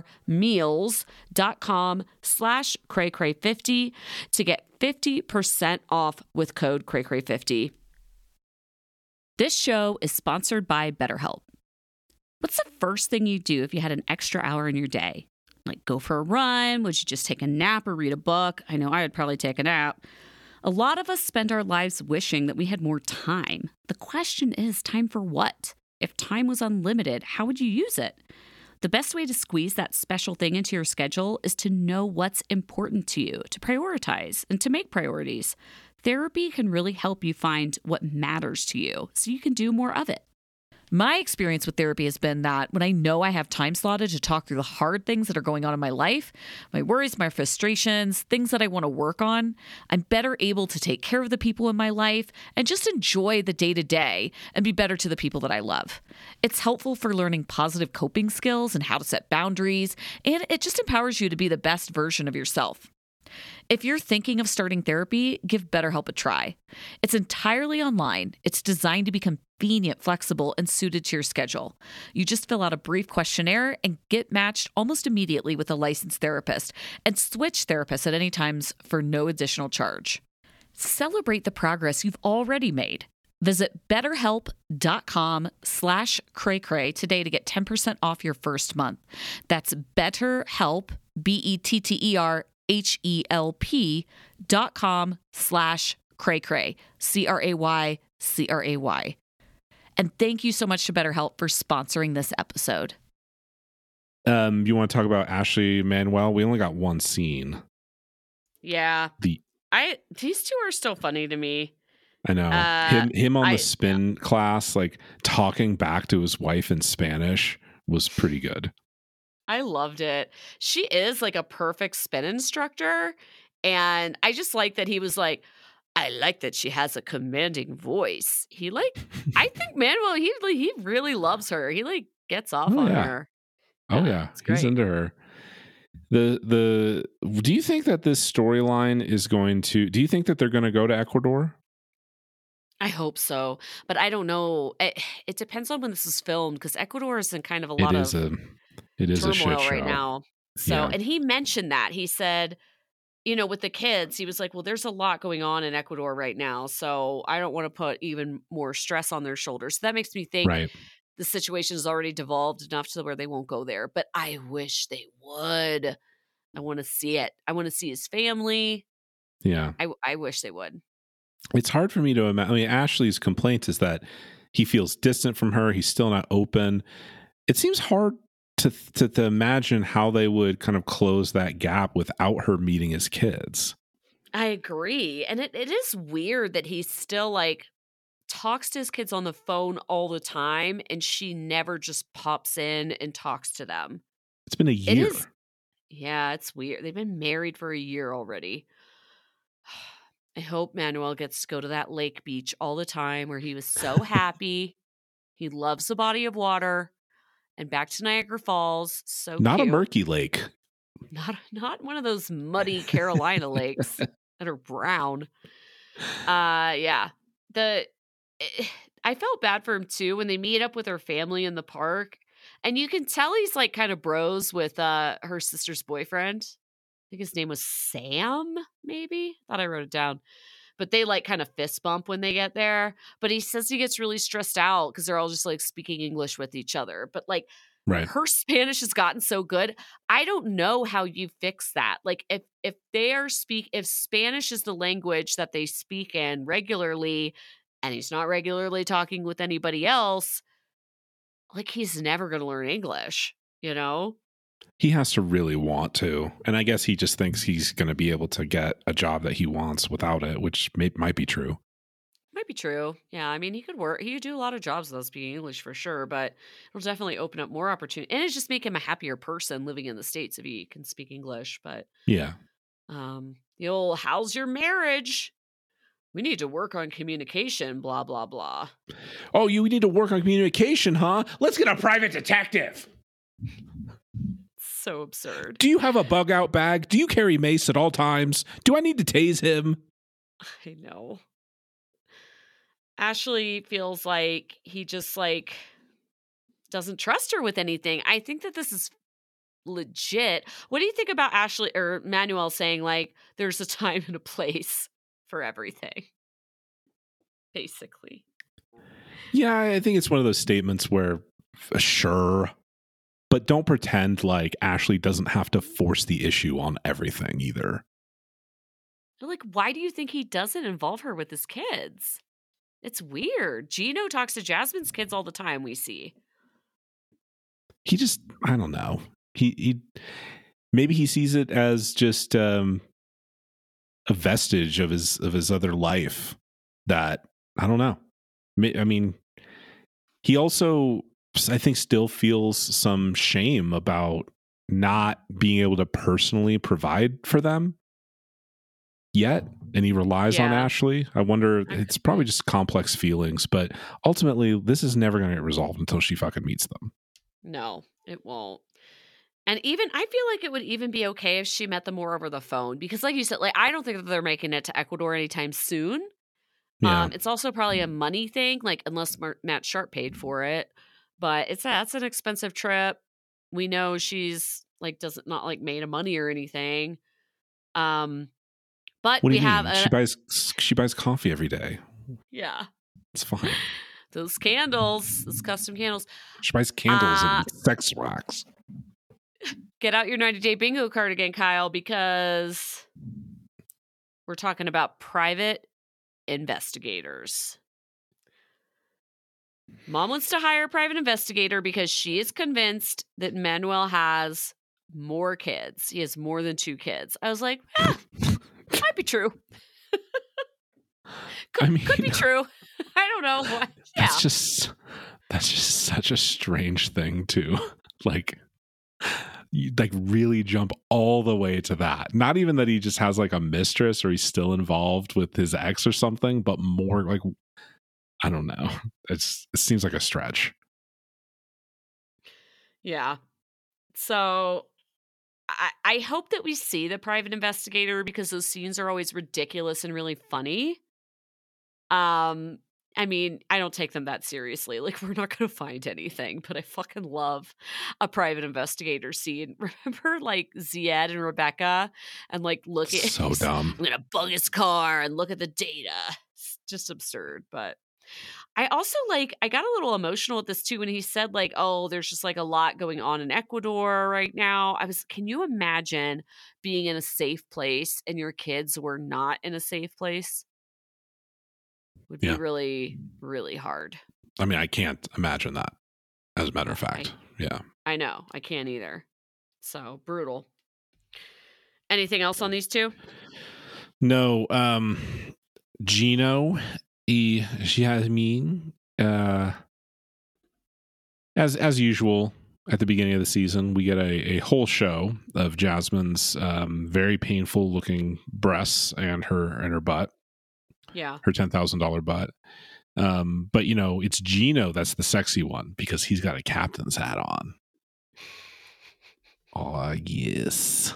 meals.com/craycray50 to get 50% off with code craycray50. This show is sponsored by BetterHelp. What's the first thing you do if you had an extra hour in your day? Like go for a run? Would you just take a nap or read a book? I know I would probably take a nap. A lot of us spend our lives wishing that we had more time. The question is, time for what? If time was unlimited, how would you use it? The best way to squeeze that special thing into your schedule is to know what's important to you, to prioritize, and to make priorities. Therapy can really help you find what matters to you so you can do more of it. My experience with therapy has been that when I know I have time slotted to talk through the hard things that are going on in my life, my worries, my frustrations, things that I want to work on, I'm better able to take care of the people in my life and just enjoy the day-to-day and be better to the people that I love. It's helpful for learning positive coping skills and how to set boundaries, and it just empowers you to be the best version of yourself. If you're thinking of starting therapy, give BetterHelp a try. It's entirely online. It's designed to be convenient, flexible, and suited to your schedule. You just fill out a brief questionnaire and get matched almost immediately with a licensed therapist and switch therapists at any times for no additional charge. Celebrate the progress you've already made. Visit betterhelp.com/craycray today to get 10% off your first month. That's BetterHelp, BetterHelp.com/craycray, CRAY. And thank you so much to BetterHelp for sponsoring this episode. You want to talk about Ashley Manuel? We only got one scene. Yeah. These two are still funny to me. I know. Him on the spin class, like talking back to his wife in Spanish was pretty good. I loved it. She is like a perfect spin instructor. And I just like that he was like, I like that she has a commanding voice. I think Manuel, he really loves her. He gets off on her. Oh yeah. He's into her. Do you think that this storyline do you think that they're going to go to Ecuador? I hope so, but I don't know. It depends on when this is filmed because Ecuador is in kind of a lot of turmoil a shit show right now. So, And he mentioned that. He said, with the kids, he was like, well, there's a lot going on in Ecuador right now, so I don't want to put even more stress on their shoulders. So that makes me think the situation has already devolved enough to where they won't go there. But I wish they would. I want to see it. I want to see his family. Yeah. I wish they would. It's hard for me to imagine. I mean, Ashley's complaint is that he feels distant from her. He's still not open. It seems hard to imagine how they would kind of close that gap without her meeting his kids. I agree. And it is weird that he still like talks to his kids on the phone all the time and she never just pops in and talks to them. It's been a It year. is, yeah, it's weird. They've been married for a year already. I hope Manuel gets to go to that lake beach all the time where he was so happy. He loves the body of water. And back to Niagara Falls. So Not cute. a murky lake. Not one of those muddy Carolina lakes that are brown. Yeah. I felt bad for him too when they meet up with her family in the park. And you can tell he's like kind of bros with her sister's boyfriend. I think his name was Sam, maybe. Thought I wrote it down. But they like kind of fist bump when they get there. But he says he gets really stressed out because they're all just like speaking English with each other. But like Right. her Spanish has gotten so good. I don't know how you fix that. Like if Spanish is the language that they speak in regularly and he's not regularly talking with anybody else, like he's never going to learn English, you know? He has to really want to. And I guess he just thinks he's going to be able to get a job that he wants without it, which might be true. Might be true. Yeah, I mean, he could do a lot of jobs without speaking English for sure, but it'll definitely open up more opportunity. And it's just make him a happier person living in the States if he can speak English. But Yeah. the old, how's your marriage? We need to work on communication, blah, blah, blah. Oh, you need to work on communication, huh? Let's get a private detective. So absurd. Do you have a bug out bag? Do you carry mace at all times? Do I need to tase him? I know. Ashley feels like he just like doesn't trust her with anything. I think that this is legit. What do you think about Ashley or Manuel saying like there's a time and a place for everything? Basically. Yeah, I think it's one of those statements where sure, but don't pretend like Ashley doesn't have to force the issue on everything either. Like, why do you think he doesn't involve her with his kids? It's weird. Gino talks to Jasmine's kids all the time, we see. He just, I don't know. He maybe he sees it as just a vestige of his other life that, I don't know. I mean, he also, I think, still feels some shame about not being able to personally provide for them yet, and he relies on Ashley. I wonder, it's probably just complex feelings, but ultimately this is never going to get resolved until she fucking meets them. No, it won't. And even I feel like it would even be okay if she met them more over the phone because like you said, like I don't think that they're making it to Ecuador anytime soon. Yeah. It's also probably a money thing, like unless Matt Sharp paid for it. But that's an expensive trip. We know she's like not like made of money or anything. But what do you mean? She buys coffee every day. Yeah. It's fine. Those candles, those custom candles. She buys candles and sex wax. Get out your 90-day bingo card again, Kyle, because we're talking about private investigators. Mom wants to hire a private investigator because she is convinced that Manuel has more kids. He has more than 2 kids. I was like, might be true. could be true. I don't know. Yeah. That's just such a strange thing to like really jump all the way to that. Not even that he just has like a mistress or he's still involved with his ex or something, but more like, I don't know. It seems like a stretch. Yeah. So I hope that we see the private investigator because those scenes are always ridiculous and really funny. I mean, I don't take them that seriously. Like, we're not going to find anything, but I fucking love a private investigator scene. Remember, like, Zied and Rebecca and, like, look at... So dumb. I'm going to bug his car and look at the data. It's just absurd, but... I also, like, I got a little emotional at this, too, when he said, like, oh, there's just, like, a lot going on in Ecuador right now. Can you imagine being in a safe place and your kids were not in a safe place? Would be really, really hard. I mean, I can't imagine that, as a matter of fact. Yeah. I know. I can't either. So, brutal. Anything else on these two? No, Gino e Jasmine, as usual at the beginning of the season, we get a whole show of Jasmine's very painful looking breasts and her butt, Yeah. her $10,000 butt. But it's Gino that's the sexy one because he's got a captain's hat on. Oh yes.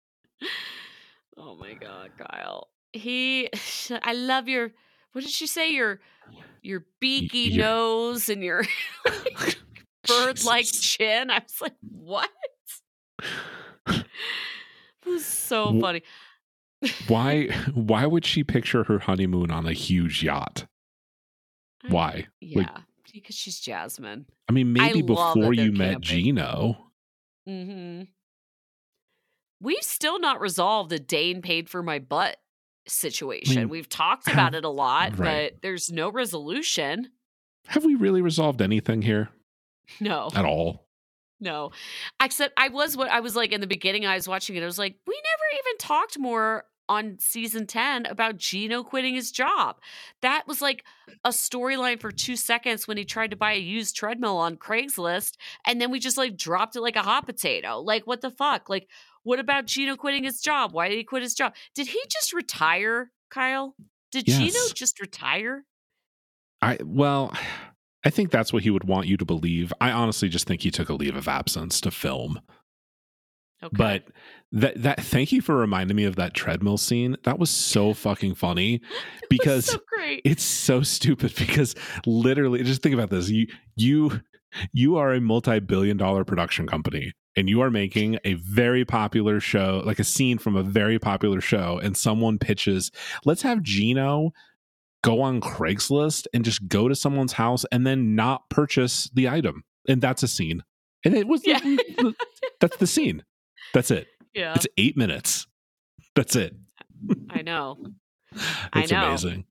Oh my God, Kyle. I love your, what did she say? Your beaky nose and your like, bird-like chin. I was like, what? It was so funny. Why would she picture her honeymoon on a huge yacht? Why? Yeah, because she's Jasmine. I mean, maybe before you met camping. Gino. Mm-hmm. We've still not resolved the Dane paid for my butt situation. I mean, we've talked about it a lot, right. but there's no resolution. Have we really resolved anything here? No. At all? No. Except I was like in the beginning, I was watching it. I was like, we never even talked more on season 10 about Gino quitting his job. That was like a storyline for 2 seconds when he tried to buy a used treadmill on Craigslist. And then we just like dropped it like a hot potato. Like, what the fuck? Like, what about Gino quitting his job? Why did he quit his job? Did he just retire, Kyle? Did Gino just retire? I think that's what he would want you to believe. I honestly just think he took a leave of absence to film. Okay. But that thank you for reminding me of that treadmill scene. That was so fucking funny because so great. It's so stupid because literally just think about this. You are a multi-billion-dollar production company and you are making a very popular show, like a scene from a very popular show, and someone pitches, let's have Gino go on Craigslist and just go to someone's house and then not purchase the item. And that's a scene. And it was that's the scene. That's it. Yeah. It's 8 minutes. That's it. I know. It's amazing.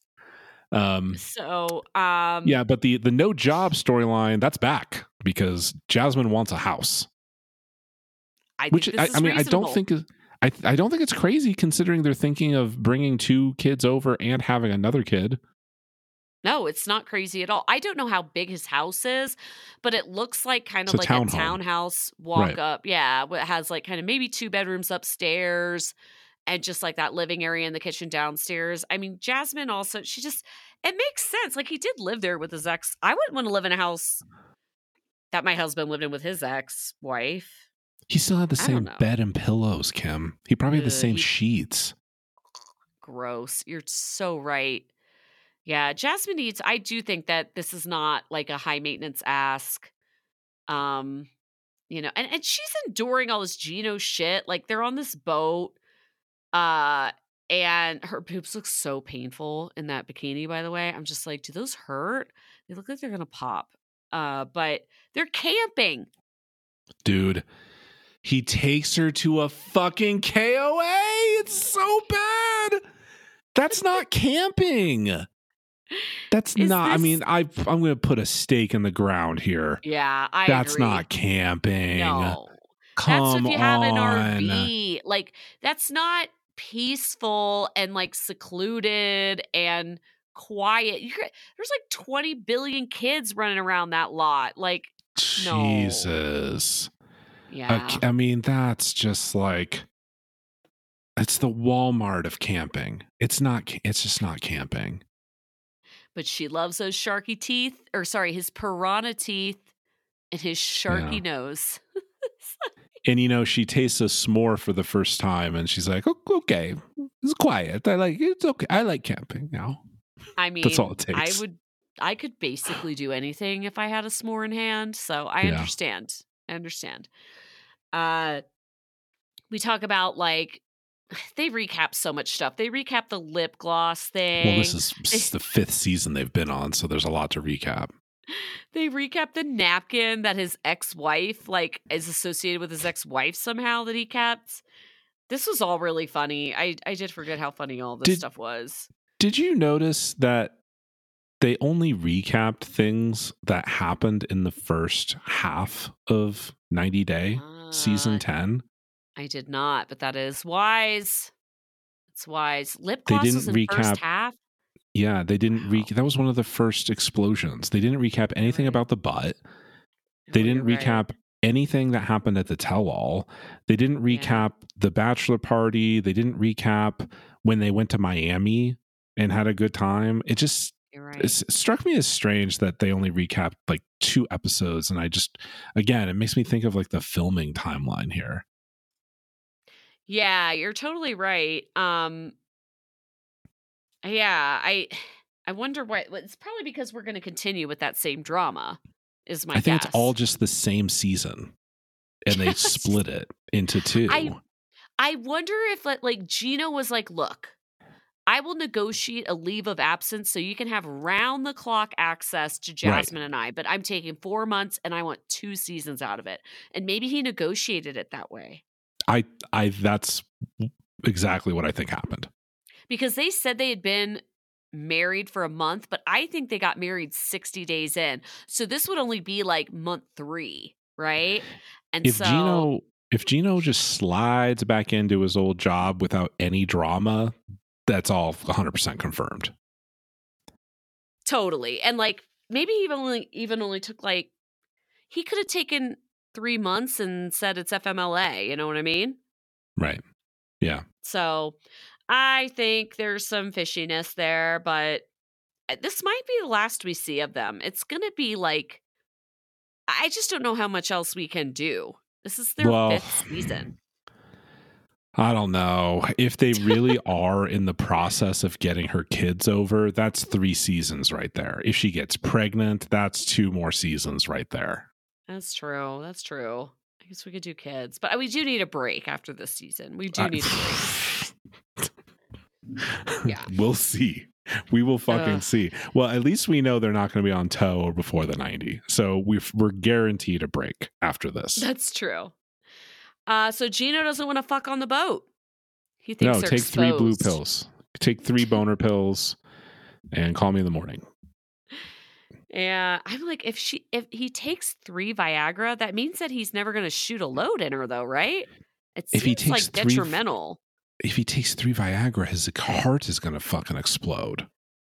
Yeah, but the no job storyline, that's back because Jasmine wants a house. I don't think it's crazy considering they're thinking of bringing 2 kids over and having another kid. No, it's not crazy at all. I don't know how big his house is, but it looks like kind of like a townhouse walk up. Yeah, it has like kind of maybe 2 bedrooms upstairs and just like that living area in the kitchen downstairs. I mean, Jasmine also, it makes sense. Like he did live there with his ex. I wouldn't want to live in a house that my husband lived in with his ex-wife. He still had the same bed and pillows, Kim. He probably had the same sheets. Gross. You're so right. Yeah, Jasmine I do think that this is not like a high maintenance ask. And she's enduring all this Gino shit. Like they're on this boat. And her boobs look so painful in that bikini, by the way. I'm just like, do those hurt? They look like they're gonna pop. But they're camping. Dude, he takes her to a fucking KOA. It's so bad. That's not camping. That's not. I mean, I'm going to put a stake in the ground here. Yeah, That's agree. Not camping. No, Come that's if you have an RV. Like that's not peaceful and like secluded and quiet. There's like 20 billion kids running around that lot. Like, Jesus. No. Yeah. I mean, that's just like, it's the Walmart of camping. It's just not camping. But she loves those sharky teeth, his piranha teeth and his sharky nose. And she tastes a s'more for the first time and she's like, okay, it's quiet. It's okay. I like camping now. I mean, that's all it takes. I could basically do anything if I had a s'more in hand. So I understand. We talk about like, they recap so much stuff. They recap the lip gloss thing. Well, this is the 5th season they've been on, so there's a lot to recap. They recap the napkin that his ex-wife, like, is associated with his ex-wife somehow that he kept. This was all really funny. I did forget how funny all this stuff was. Did you notice that they only recapped things that happened in the first half of 90 Day, season 10? I did not, but that is wise. That's wise. Lip They gloss didn't was in first recap. half. Yeah, they didn't Wow. that was one of the first explosions. They didn't recap You're anything right. about the butt. They Oh, you're didn't right. recap anything that happened at the tell-all. They didn't Yeah, recap the bachelor party. They didn't recap when they went to Miami and had a good time. you're It right. struck me as strange that they only recapped like 2 episodes, and again, it makes me think of like the filming timeline here. Yeah, you're totally right. Yeah, I wonder what. Well, it's probably because we're going to continue with that same drama, is my I think it's all guess. just the same season, and they It's just- split it into I 2. I wonder if like Gino was like, look, I will negotiate a leave of absence so you can have round the clock access to Right. Jasmine and I, but I'm taking 4 months and I want 2 seasons out of it. And maybe he negotiated it that way. I that's exactly what I think happened. Because they said they had been married for a month, but I think they got married 60 days in. So this would only be like month 3, right? And If so Gino just slides back into his old job without any drama, that's all 100% confirmed. totally. And like maybe he even only took like he could have taken 3 months and said it's FMLA, you know what I mean? Right. Yeah. So I think there's some fishiness there, but this might be the last we see of them. It's going to be like I just don't know how much else we can do. This is their Well, 5th season. I don't know. If they really are in the process of getting her kids over, that's 3 seasons right there. If she gets pregnant, that's 2 more seasons right there. That's true. That's true. I guess we could do kids, but we do need a break after this season. We do need a break. Yeah. We'll see. We will fucking Ugh. see. Well, at least we know they're not going to be on tow before the 90. So we're guaranteed a break after this. That's true. So Gino doesn't want to fuck on the boat. He thinks No, they're take 3 blue exposed. pills. Take 3 boner pills and call me in the morning. Yeah, I'm like, if he takes 3 Viagra, that means that he's never going to shoot a load in her, though, right? It If he seems takes like detrimental. If he takes 3 Viagra, his heart is going to fucking explode.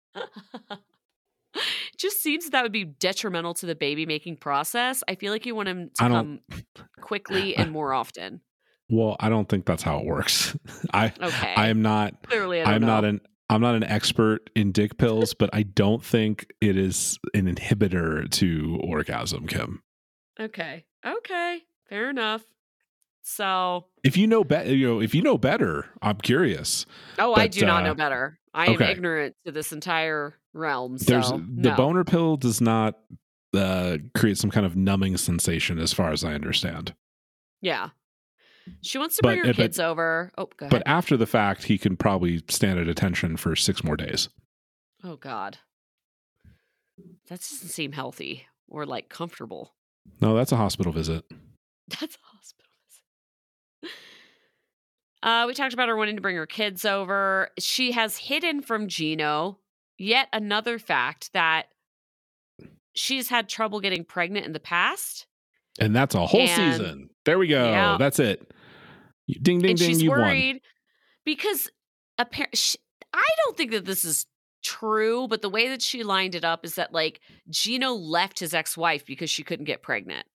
Just seems that would be detrimental to the baby making process. I feel like you want him to I don't- come quickly and more often. Well, I don't think that's how it works. Okay. I am not Clearly, I don't know. I'm not an expert in dick pills, but I don't think it is an inhibitor to orgasm, Kim. Okay. Fair enough. So, If you know better, I'm curious. I But, do not know better. I am okay. ignorant to this entire realm. There's So, the no. boner pill does not create some kind of numbing sensation, as far as I understand. Yeah. She wants to bring her kids over. Oh, go ahead. But after the fact, he can probably stand at attention for 6 more days. Oh, God. That doesn't seem healthy or like comfortable. No, that's a hospital visit. That's a hospital visit. We talked about her wanting to bring her kids over. She has hidden from Gino yet another fact that she's had trouble getting pregnant in the past. And that's a whole And- season. There we go. Yeah. That's it. Ding, ding, And ding. she's You won. worried because I don't think that this is true, but the way that she lined it up is that like Gino left his ex-wife because she couldn't get pregnant.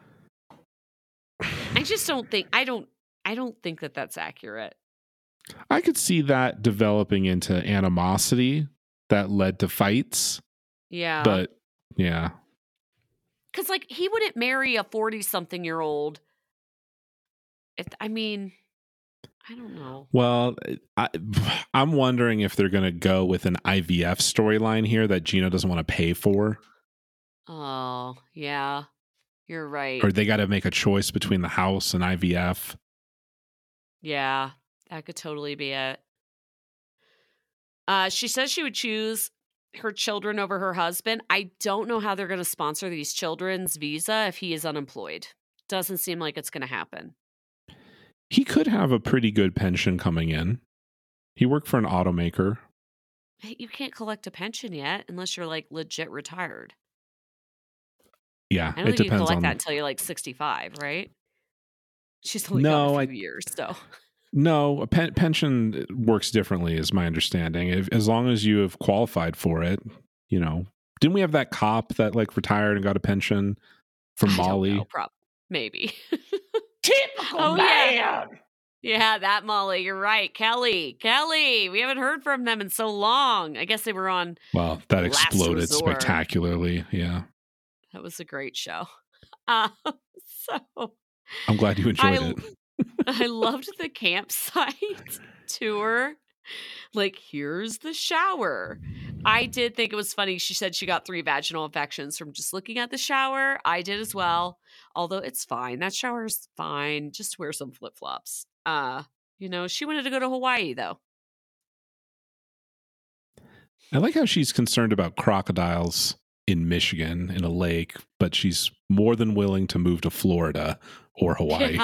I just don't think I don't think that that's accurate. I could see that developing into animosity that led to fights. Yeah. But yeah. Cuz like he wouldn't marry a 40-something-year-old. I don't know. Well, I'm wondering if they're going to go with an IVF storyline here that Gino doesn't want to pay for. Oh, yeah. You're right. Or they got to make a choice between the house and IVF. Yeah, that could totally be it. She says she would choose her children over her husband. I don't know how they're going to sponsor these children's visa if he is unemployed. Doesn't seem like it's going to happen. He could have a pretty good pension coming in. He worked for an automaker. Hey, you can't collect a pension yet unless you're like legit retired. Yeah, I don't it think you can depends collect on that until you're like 65, right? She's only No, got a few years, so. No, a pension works differently, is my understanding. As long as you have qualified for it, you know. Didn't we have that cop that like retired and got a pension from I Molly? don't know, maybe. Typical man. Yeah, that Molly. You're right. Kelly. We haven't heard from them in so long. I guess they were on. Well, that Last exploded Resort. spectacularly. Yeah. That was a great show. So I'm glad you enjoyed it. I loved the campsite tour. Like, here's the shower. I did think it was funny. She said she got 3 vaginal infections from just looking at the shower. I did as well. Although it's fine. That shower's fine. Just wear some flip-flops. She wanted to go to Hawaii, though. I like how she's concerned about crocodiles in Michigan in a lake, but she's more than willing to move to Florida or Hawaii.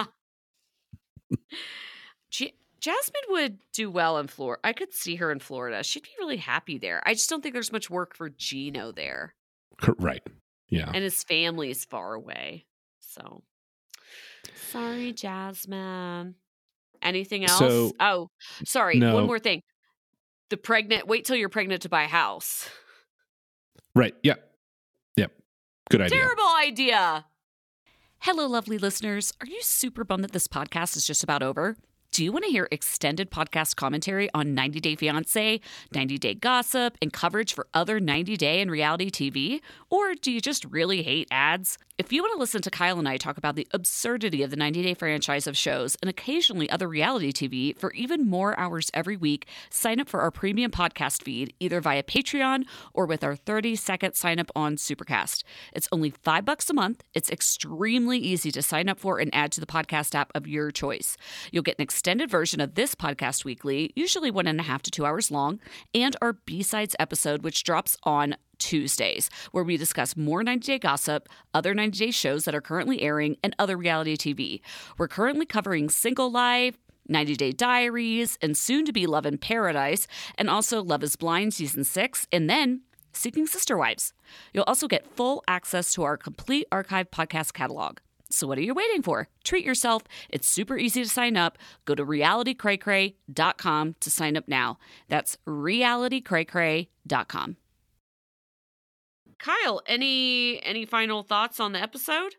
Yeah. Jasmine would do well in Florida. I could see her in Florida. She'd be really happy there. I just don't think there's much work for Gino there. Right. Yeah. And his family's far away. So, sorry, Jasmine. Anything else? Sorry. No. One more thing. Wait till you're pregnant to buy a house. Right. Yep. Good idea. Terrible idea. Hello, lovely listeners. Are you super bummed that this podcast is just about over? Do you want to hear extended podcast commentary on 90 Day Fiancé, 90 Day Gossip, and coverage for other 90 Day and reality TV? Or do you just really hate ads? If you want to listen to Kyle and I talk about the absurdity of the 90 Day franchise of shows and occasionally other reality TV for even more hours every week, sign up for our premium podcast feed either via Patreon or with our 30-second sign up on Supercast. It's only $5 a month. It's extremely easy to sign up for and add to the podcast app of your choice. You'll get an extended version of this podcast weekly, usually 1.5 to 2 hours long, and our B-Sides episode, which drops on Tuesdays, where we discuss more 90 Day Gossip, other 90 Day shows that are currently airing, and other reality TV. We're currently covering Single Life, 90 Day Diaries, and soon to be Love in Paradise, and also Love is Blind Season 6, and then Seeking Sister Wives. You'll also get full access to our complete archive podcast catalog. So what are you waiting for? Treat yourself. It's super easy to sign up. Go to realitycraycray.com to sign up now. That's realitycraycray.com. Kyle, any final thoughts on the episode?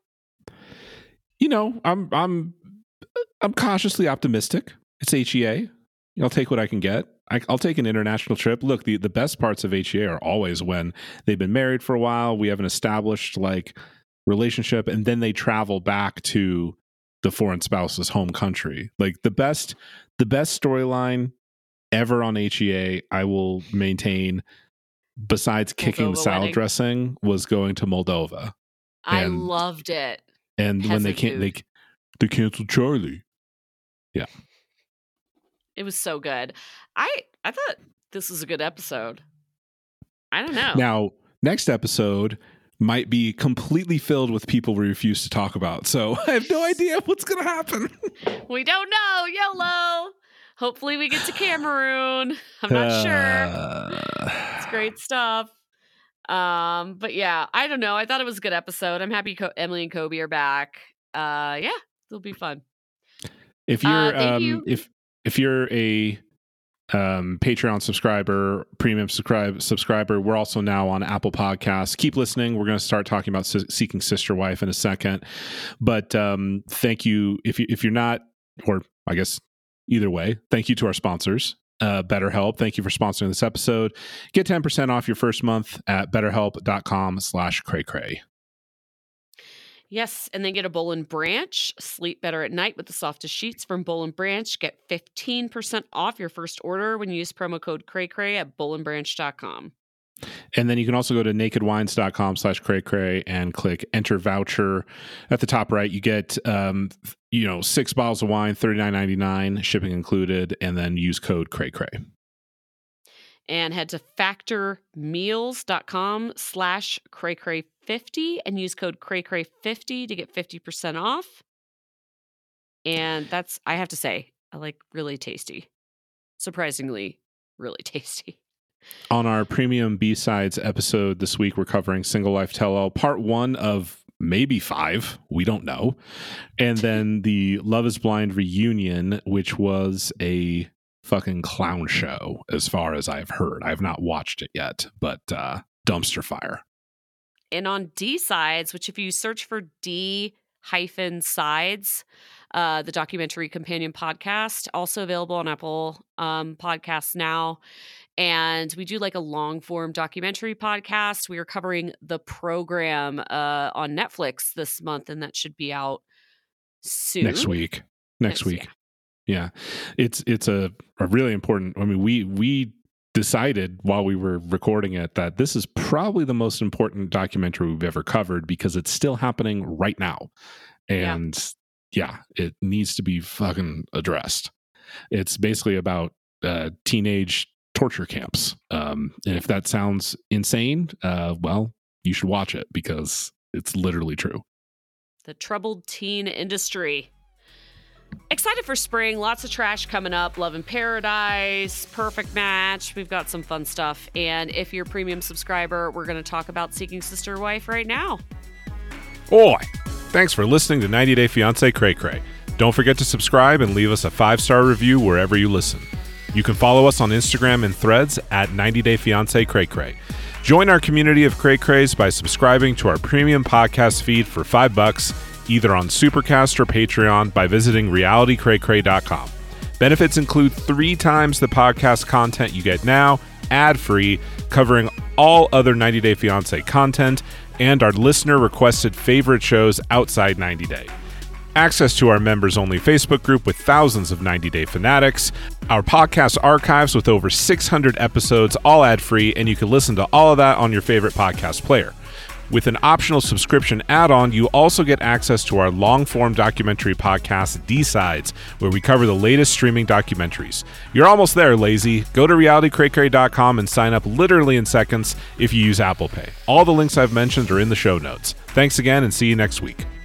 I'm cautiously optimistic. It's HEA. I'll take what I can get. I'll take an international trip. Look, the best parts of HEA are always when they've been married for a while. We have an established relationship, and then they travel back to the foreign spouse's home country. Like the best storyline ever on HEA, I will maintain, besides kicking the salad dressing, was going to Moldova. I loved it. And when they canceled Charlie. Yeah. It was so good. I thought this was a good episode. I don't know. Now, next episode might be completely filled with people we refuse to talk about. So I have no idea what's going to happen. We don't know. YOLO. Hopefully we get to Cameroon. I'm not sure. It's great stuff. But yeah, I don't know. I thought it was a good episode. I'm happy Emily and Kobe are back. Yeah, it'll be fun. If you're if you're a Patreon subscriber, premium subscriber, we're also now on Apple Podcasts. Keep listening. We're going to start talking about Seeking Sister Wife in a second. But thank you. If you're not, or I guess either way, thank you to our sponsors. BetterHelp. Thank you for sponsoring this episode. Get 10% off your first month at betterhelp.com/craycray. Yes, and then get a Boll & Branch. Sleep better at night with the softest sheets from Boll & Branch. Get 15% off your first order when you use promo code CrayCray at bollandbranch.com. And then you can also go to nakedwines.com/craycray and click enter voucher. At the top right, you get 6 bottles of wine, $39.99, shipping included, and then use code CrayCray. And head to factormeals.com/CrayCray50 and use code CrayCray50 to get 50% off. And that's, I have to say, I like really tasty. Surprisingly, really tasty. On our premium B-Sides episode this week, we're covering Single Life Tell-All, part 1 of maybe 5. We don't know. And then the Love is Blind reunion, which was a fucking clown show, as far as I've heard. I've not watched it yet, but dumpster fire. And on D-Sides, which if you search for D-Sides, the documentary companion podcast, also available on Apple Podcasts now. And we do like a long form documentary podcast. We are covering The Program on Netflix this month, and that should be out soon. Next week. Yeah. It's a really important, I mean, we decided while we were recording it that this is probably the most important documentary we've ever covered because it's still happening right now. And it needs to be fucking addressed. It's basically about teenage torture camps. And if that sounds insane, well, you should watch it because it's literally true. The troubled teen industry. Excited for spring. Lots of trash coming up. Love in Paradise, Perfect Match. We've got some fun stuff. And if you're a premium subscriber, we're going to talk about Seeking Sister Wife right now. Oi! Thanks for listening to 90 Day Fiancé Cray Cray. Don't forget to subscribe and leave us a 5-star review wherever you listen. You can follow us on Instagram and Threads at 90 Day Fiancé Cray Cray. Join our community of Cray Crays by subscribing to our premium podcast feed for $5, either on Supercast or Patreon by visiting realitycraycray.com. Benefits include 3 times the podcast content you get now, ad-free, covering all other 90 Day Fiancé content, and our listener-requested favorite shows outside 90 Day. Access to our members-only Facebook group with thousands of 90 Day fanatics, our podcast archives with over 600 episodes, all ad-free, and you can listen to all of that on your favorite podcast player. With an optional subscription add-on, you also get access to our long-form documentary podcast, D-Sides, where we cover the latest streaming documentaries. You're almost there, lazy. Go to realitycraycray.com and sign up literally in seconds if you use Apple Pay. All the links I've mentioned are in the show notes. Thanks again, and see you next week.